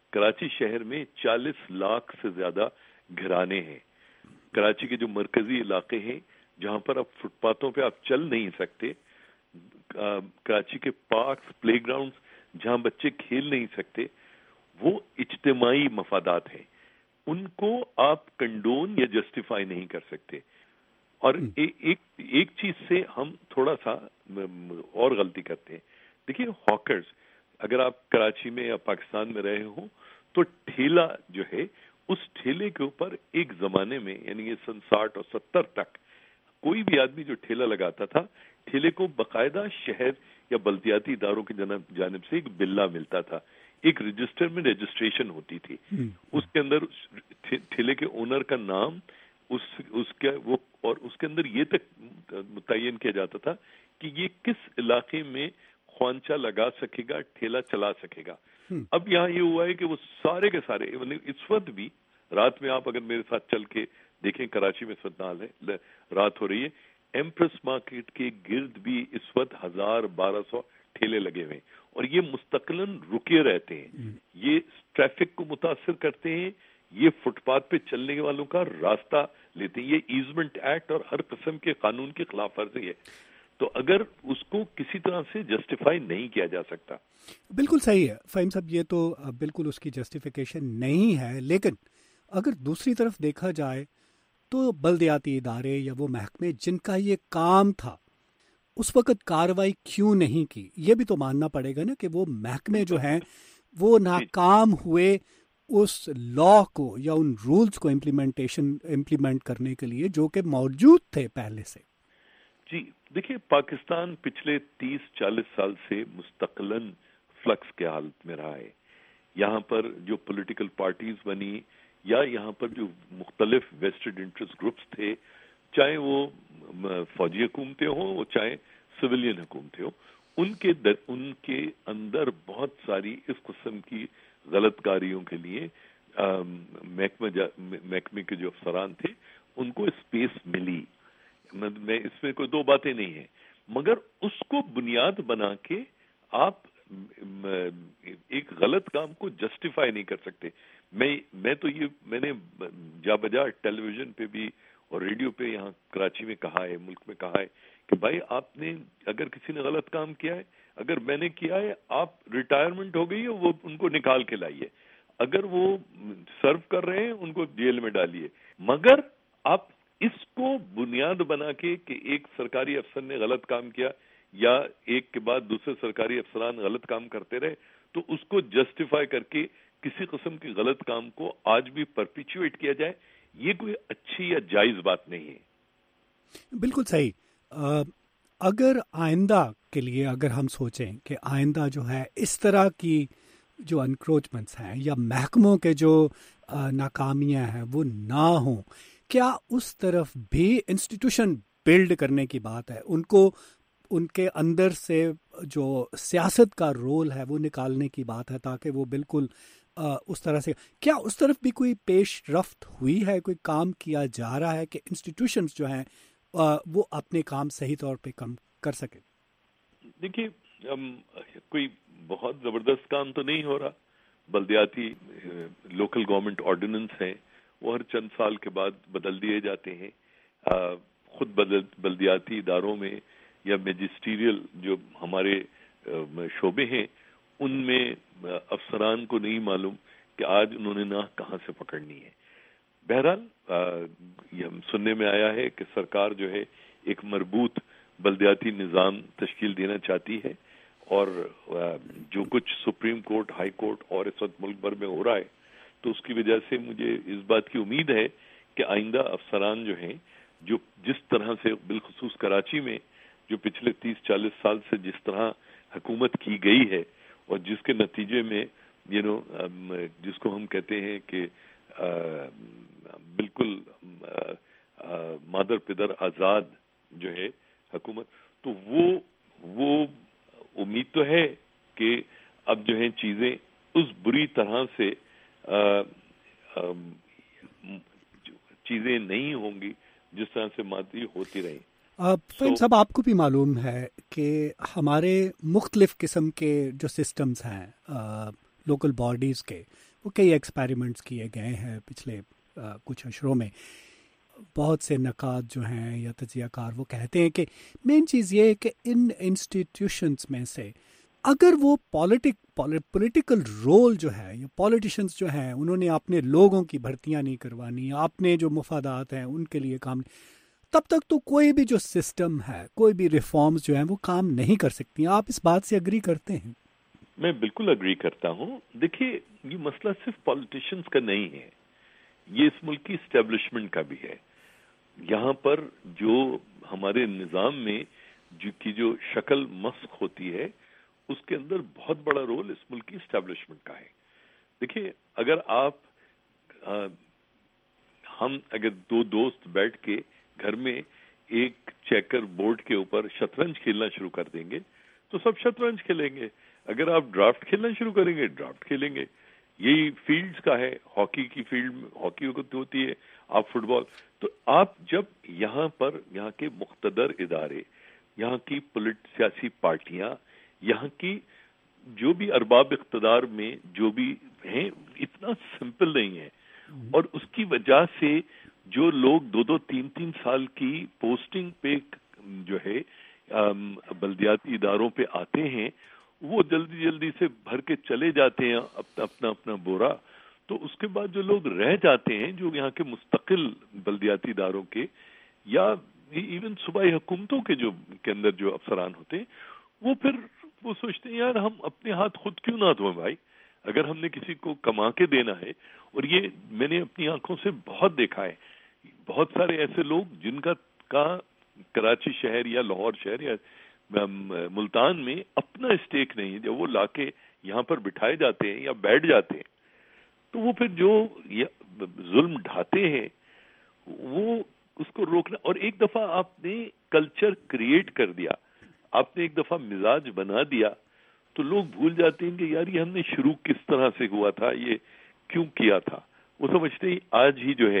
کراچی شہر میں چالیس لاکھ سے زیادہ گھرانے ہیں. کراچی کے جو مرکزی علاقے ہیں جہاں پر اب فٹ پاتھوں پہ آپ چل نہیں سکتے, کراچی کے پارکس, پلے گراؤنڈز جہاں بچے کھیل نہیں سکتے, وہ اجتماعی مفادات ہیں, ان کو آپ کنڈون یا جسٹیفائی نہیں کر سکتے. اور ایک ایک چیز سے ہم تھوڑا سا اور غلطی کرتے ہیں. دیکھیے ہاکرز, اگر آپ کراچی میں یا پاکستان میں رہے ہوں تو ٹھیلا جو ہے, اس ٹھیلے کے اوپر ایک زمانے میں, یعنی یہ سن ساٹھ اور ستر تک, کوئی بھی آدمی جو ٹھیلا لگاتا تھا, ٹھیلے کو باقاعدہ شہر یا بلدیاتی اداروں کی جانب سے ایک بلہ ملتا تھا, ایک رجسٹر میں رجسٹریشن ہوتی تھی, اس کے اندر ٹھیلے کے اونر کا نام, اس اس کے وہ, اور اس کے اندر یہ تک متعین کیا جاتا تھا کہ یہ کس علاقے میں خوانچہ لگا سکے گا, ٹھیلا چلا سکے گا. اب یہاں یہ ہوا ہے کہ وہ سارے کے سارے, اس وقت بھی رات میں آپ اگر میرے ساتھ چل کے دیکھیں, کراچی میں اس وقت نال ہے, رات ہو رہی ہے, ایمپریس مارکیٹ کے گرد بھی اس وقت ہزار بارہ سو ٹھیلے لگے ہوئے ہیں, اور یہ مستقلاً رکے رہتے ہیں. یہ ٹریفک کو متاثر کرتے ہیں, یہ فٹ پاتھ پہ چلنے والوں کا راستہ لیتے ہیں. یہ ایزمنٹ ایکٹ اور ہر قسم کے قانون کی خلاف ورزی ہے, تو اگر اس کو کسی طرح سے جسٹیفائی نہیں کیا جا سکتا. بالکل صحیح ہے فہیم صاحب, یہ تو بالکل اس کی جسٹیفیکیشن نہیں ہے. لیکن اگر دوسری طرف دیکھا جائے تو بلدیاتی ادارے یا وہ محکمے جن کا یہ کام تھا, اس وقت کارروائی کیوں نہیں کی؟ یہ بھی تو ماننا پڑے گا نا کہ وہ محکمے جو ہیں وہ ناکام ہوئے اس لا کو یا ان رولز کو امپلیمنٹیشن امپلیمنٹ کرنے کے لیے جو کہ موجود تھے پہلے سے. جی دیکھیے, پاکستان پچھلے تیس چالیس سال سے مستقلاً فلکس کے حالت میں رہا ہے. یہاں پر جو پولیٹیکل پارٹیز بنی یا یہاں پر جو مختلف ویسٹڈ انٹرسٹ گروپس تھے, چاہے وہ فوجی حکومتیں ہوں چاہے سویلین حکومتیں ہوں, ان کے در ان کے اندر بہت ساری اس قسم کی غلط کاریوں کے لیے محکمے کے جو افسران تھے ان کو اسپیس ملی. میں اس میں کوئی دو باتیں نہیں ہیں, مگر اس کو بنیاد بنا کے آپ ایک غلط کام کو جسٹیفائی نہیں کر سکتے. میں میں تو یہ میں نے جا بجا ٹیلی ویژن پہ بھی اور ریڈیو پہ یہاں کراچی میں کہا ہے, ملک میں کہا ہے کہ بھائی آپ نے اگر کسی نے غلط کام کیا ہے, اگر میں نے کیا ہے, آپ ریٹائرمنٹ ہو گئی ہے, وہ ان کو نکال کے لائیے. اگر وہ سرو کر رہے ہیں ان کو جیل میں ڈالیے. مگر آپ اس کو بنیاد بنا کے کہ ایک سرکاری افسر نے غلط کام کیا یا ایک کے بعد دوسرے سرکاری افسران غلط کام کرتے رہے, تو اس کو جسٹیفائی کر کے کسی قسم کی غلط کام کو آج بھی پرپیچویٹ کیا جائے, یہ کوئی اچھی یا جائز بات نہیں ہے. بالکل صحیح. اگر آئندہ کے لیے اگر ہم سوچیں کہ آئندہ جو ہے اس طرح کی جو انکروچمنٹس ہیں یا محکموں کے جو ناکامیاں ہیں وہ نہ ہوں, کیا اس طرف بھی انسٹیٹیوشن بلڈ کرنے کی بات ہے؟ ان کو ان کے اندر سے جو سیاست کا رول ہے وہ نکالنے کی بات ہے تاکہ وہ بالکل اس طرح سے, کیا اس طرف بھی کوئی پیش رفت ہوئی ہے, کوئی کام کیا جا رہا ہے کہ انسٹیٹیوشنز جو ہیں وہ اپنے کام صحیح طور پہ کم کر سکیں؟ دیکھیے, کوئی بہت زبردست کام تو نہیں ہو رہا. بلدیاتی لوکل گورنمنٹ آرڈیننس ہیں, وہ ہر چند سال کے بعد بدل دیے جاتے ہیں. خود بدل بلدیاتی اداروں میں یا میجسٹیریل جو ہمارے شعبے ہیں ان میں افسران کو نہیں معلوم کہ آج انہوں نے ناک کہاں سے پکڑنی ہے. بہرحال یہ ہم سننے میں آیا ہے کہ سرکار جو ہے ایک مربوط بلدیاتی نظام تشکیل دینا چاہتی ہے, اور جو کچھ سپریم کورٹ, ہائی کورٹ اور اس وقت ملک بھر میں ہو رہا ہے, تو اس کی وجہ سے مجھے اس بات کی امید ہے کہ آئندہ افسران جو ہیں, جو جس طرح سے بالخصوص کراچی میں جو پچھلے تیس چالیس سال سے جس طرح حکومت کی گئی ہے اور جس کے نتیجے میں یو نو جس کو ہم کہتے ہیں کہ بالکل مادر پدر آزاد جو ہے حکومت, تو وہ وہ امید تو ہے کہ اب جو ہے چیزیں اس بری طرح سے چیزیں نہیں ہوں گی جس طرح سے ماضی ہوتی رہی. فہیم صاحب, آپ کو بھی معلوم ہے کہ ہمارے مختلف قسم کے جو سسٹمز ہیں لوکل باڈیز کے, वो कई एक्सपेरिमेंट्स किए गए हैं पिछले आ, कुछ अशरों में। बहुत से नकाद जो हैं या तजियाकार वो कहते हैं कि मेन चीज़ ये है कि इन इंस्टीट्यूशंस में से अगर वो पॉलिटिक पॉलिटिकल रोल जो है या पॉलिटिशियंस जो हैं उन्होंने अपने लोगों की भर्तियां नहीं करवानी, अपने जो मुफादात हैं उनके लिए काम, तब तक तो कोई भी जो सिस्टम है, कोई भी रिफॉर्म्स जो हैं वो काम नहीं कर सकती। आप इस बात से अग्री करते हैं? मैं बिल्कुल अग्री करता हूँ। देखिए, ये मसला सिर्फ पॉलिटिशियंस का नहीं है, ये इस मुल्क की एस्टेब्लिशमेंट का भी है। यहाँ पर जो हमारे निज़ाम में जो की जो शक्ल मस्क होती है उसके अंदर बहुत बड़ा रोल इस मुल्क की एस्टेब्लिशमेंट का है। देखिए, अगर आप आ, हम अगर दो दोस्त बैठ के घर में एक चेकर बोर्ड के ऊपर शतरंज खेलना शुरू कर देंगे तो सब शतरंज खेलेंगे। अगर आप ड्राफ्ट खेलना शुरू करेंगे ड्राफ्ट खेलेंगे। यही फील्ड्स का है, हॉकी की फील्ड में हॉकी होती है, आप फुटबॉल। तो आप जब यहाँ पर यहाँ के मुख्तदर इदारे, यहाँ की पुलिट सियासी पार्टियां, यहाँ की जो भी अरबाब इख्तदार में जो भी हैं, इतना सिंपल नहीं है। और उसकी वजह से जो लोग दो दो तीन तीन साल की पोस्टिंग पे जो है बल्दियाती इदारों पे आते हैं, वो जल्दी जल्दी से भर के चले जाते हैं अपना अपना अपना बोरा। तो उसके बाद जो लोग रह जाते हैं, जो यहाँ के मुस्तकिल बल्दियाती इदारों के या इवन सूबाई हुकूमतों के जो के अंदर जो अफसरान होते हैं, वो फिर वो सोचते हैं यार हम अपने हाथ खुद क्यों ना धोएं भाई, अगर हमने किसी को कमा के देना है। और ये मैंने अपनी आंखों से बहुत देखा है, बहुत सारे ऐसे लोग जिनका का कराची शहर या लाहौर शहर या मुल्तान में अपना स्टेक नहीं है, जब वो लाके यहाँ पर बिठाए जाते हैं या बैठ जाते हैं तो वो फिर जो जुल्म ढाते हैं वो उसको रोकना। और एक दफा आपने कल्चर क्रिएट कर दिया, आपने एक दफा मिजाज बना दिया, तो लोग भूल जाते हैं कि यार ये हमने शुरू किस तरह से हुआ था, ये क्यों किया था। वो समझते ही आज ही जो है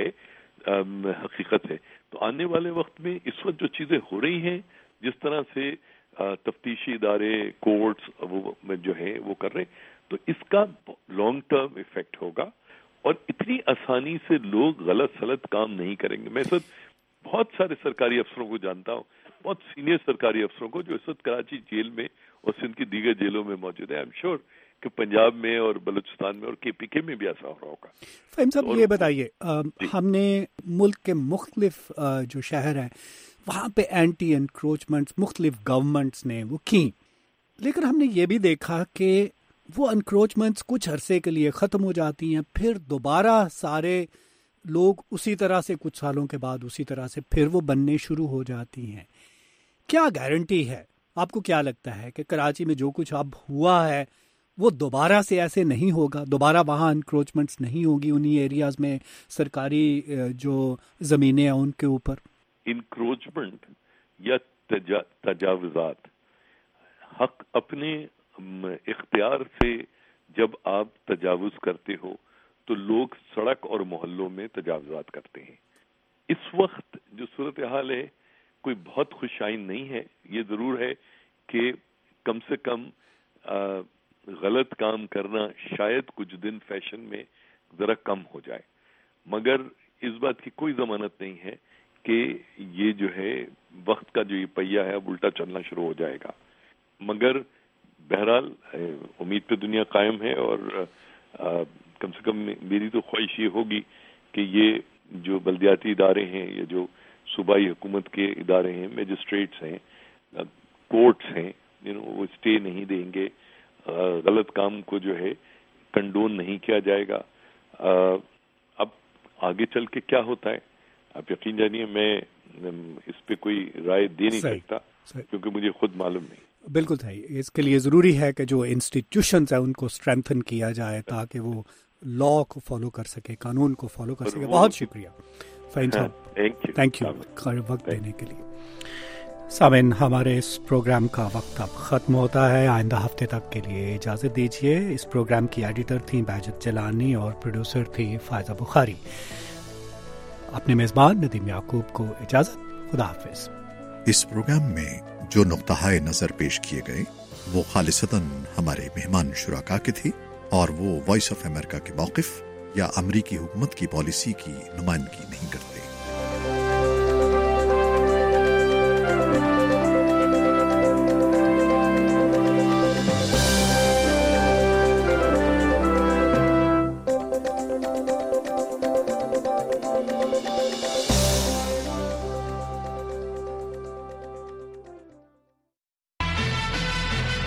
हकीकत है। तो आने वाले वक्त में इस वक्त जो चीजें हो रही हैं, जिस तरह से तफ्तीशी इदारे, कोर्ट्स वो जो है वो कर रहे हैं, तो इसका लॉन्ग टर्म इफेक्ट होगा और इतनी आसानी से लोग गलत सलत काम नहीं करेंगे। मैं इस वक्त बहुत सारे सरकारी अफसरों को जानता हूँ, बहुत सीनियर सरकारी अफसरों को, जो इस वक्त कराची जेल में और सिंध की दीगर जेलों में मौजूद है। आई एम श्योर कि पंजाब में और बलूचिस्तान में और के पी के में भी ऐसा हो रहा होगा। फ़हीम साहब, ये बताइए, हमने मुल्क के मुख्तलिफ जो शहर हैं वहाँ पे एंटी एनक्रोचमेंट्स मुख्तलिफ गवर्नमेंट्स ने वो की, लेकिन हमने ये भी देखा कि वो एनक्रोचमेंट्स कुछ अरसे के लिए ख़त्म हो जाती हैं, फिर दोबारा सारे लोग उसी तरह से कुछ सालों के बाद उसी तरह से फिर वो बनने शुरू हो जाती हैं। क्या गारंटी है, आपको क्या लगता है कि कराची में जो कुछ अब हुआ है वो दोबारा से ऐसे नहीं होगा, दोबारा वहाँ एनक्रोचमेंट्स नहीं होगी उन्हीं एरियाज में सरकारी जो ज़मीनें हैं उनके ऊपर? इंक्रोचमेंट या तजा, तजावुजात हक अपने इख्तियार से जब आप तजावुज करते हो तो लोग सड़क और मोहल्लों में तजावुजात करते हैं। इस वक्त जो सूरत हाल है कोई बहुत खुशाइन नहीं है। ये जरूर है कि कम से कम आ, गलत काम करना शायद कुछ दिन फैशन में जरा कम हो जाए, मगर इस बात की कोई जमानत नहीं है कि ये जो है वक्त का जो ये पहिया है अब उल्टा चलना शुरू हो जाएगा। मगर बहरहाल उम्मीद पे दुनिया कायम है और आ, कम से कम मेरी तो ख्वाहिश ये होगी कि ये जो बल्दियाती इदारे हैं, ये जो सूबाई हुकूमत के इदारे हैं, मजिस्ट्रेट्स हैं, कोर्ट्स हैं, यू नो वो स्टे नहीं देंगे, गलत काम को जो है कंडोन नहीं किया जाएगा। अब आगे चल के क्या होता है आप यकीन जानिए मैं इस पे कोई राय दे नहीं सकता क्योंकि मुझे खुद मालूम नहीं। बिल्कुल सही। इसके लिए ज़रूरी है कि जो इंस्टीट्यूशंस है उनको स्ट्रेंथन किया जाए ताकि वो लॉ को फॉलो कर सके, कानून को फॉलो कर सके। बहुत शुक्रिया फ़हीम साहब, थैंक यू वक्त देने के लिए। सामिन, हमारे इस प्रोग्राम का वक्त अब ख़त्म होता है। आइंदा हफ्ते तक के लिए इजाज़त दीजिए। इस प्रोग्राम की एडिटर थी बाजिद जलानी और प्रोड्यूसर थी फायजा बुखारी। अपने मेज़बान नदीम याकूब को इजाज़त, खुदा हाफिज़। इस प्रोग्राम में जो नुक्ता नज़र पेश किए गए वो खालिसतन हमारे मेहमान शुराका के थे اور وہ وائس آف امریکہ کے موقف یا امریکی حکومت کی پالیسی کی نمائندگی نہیں کرتے۔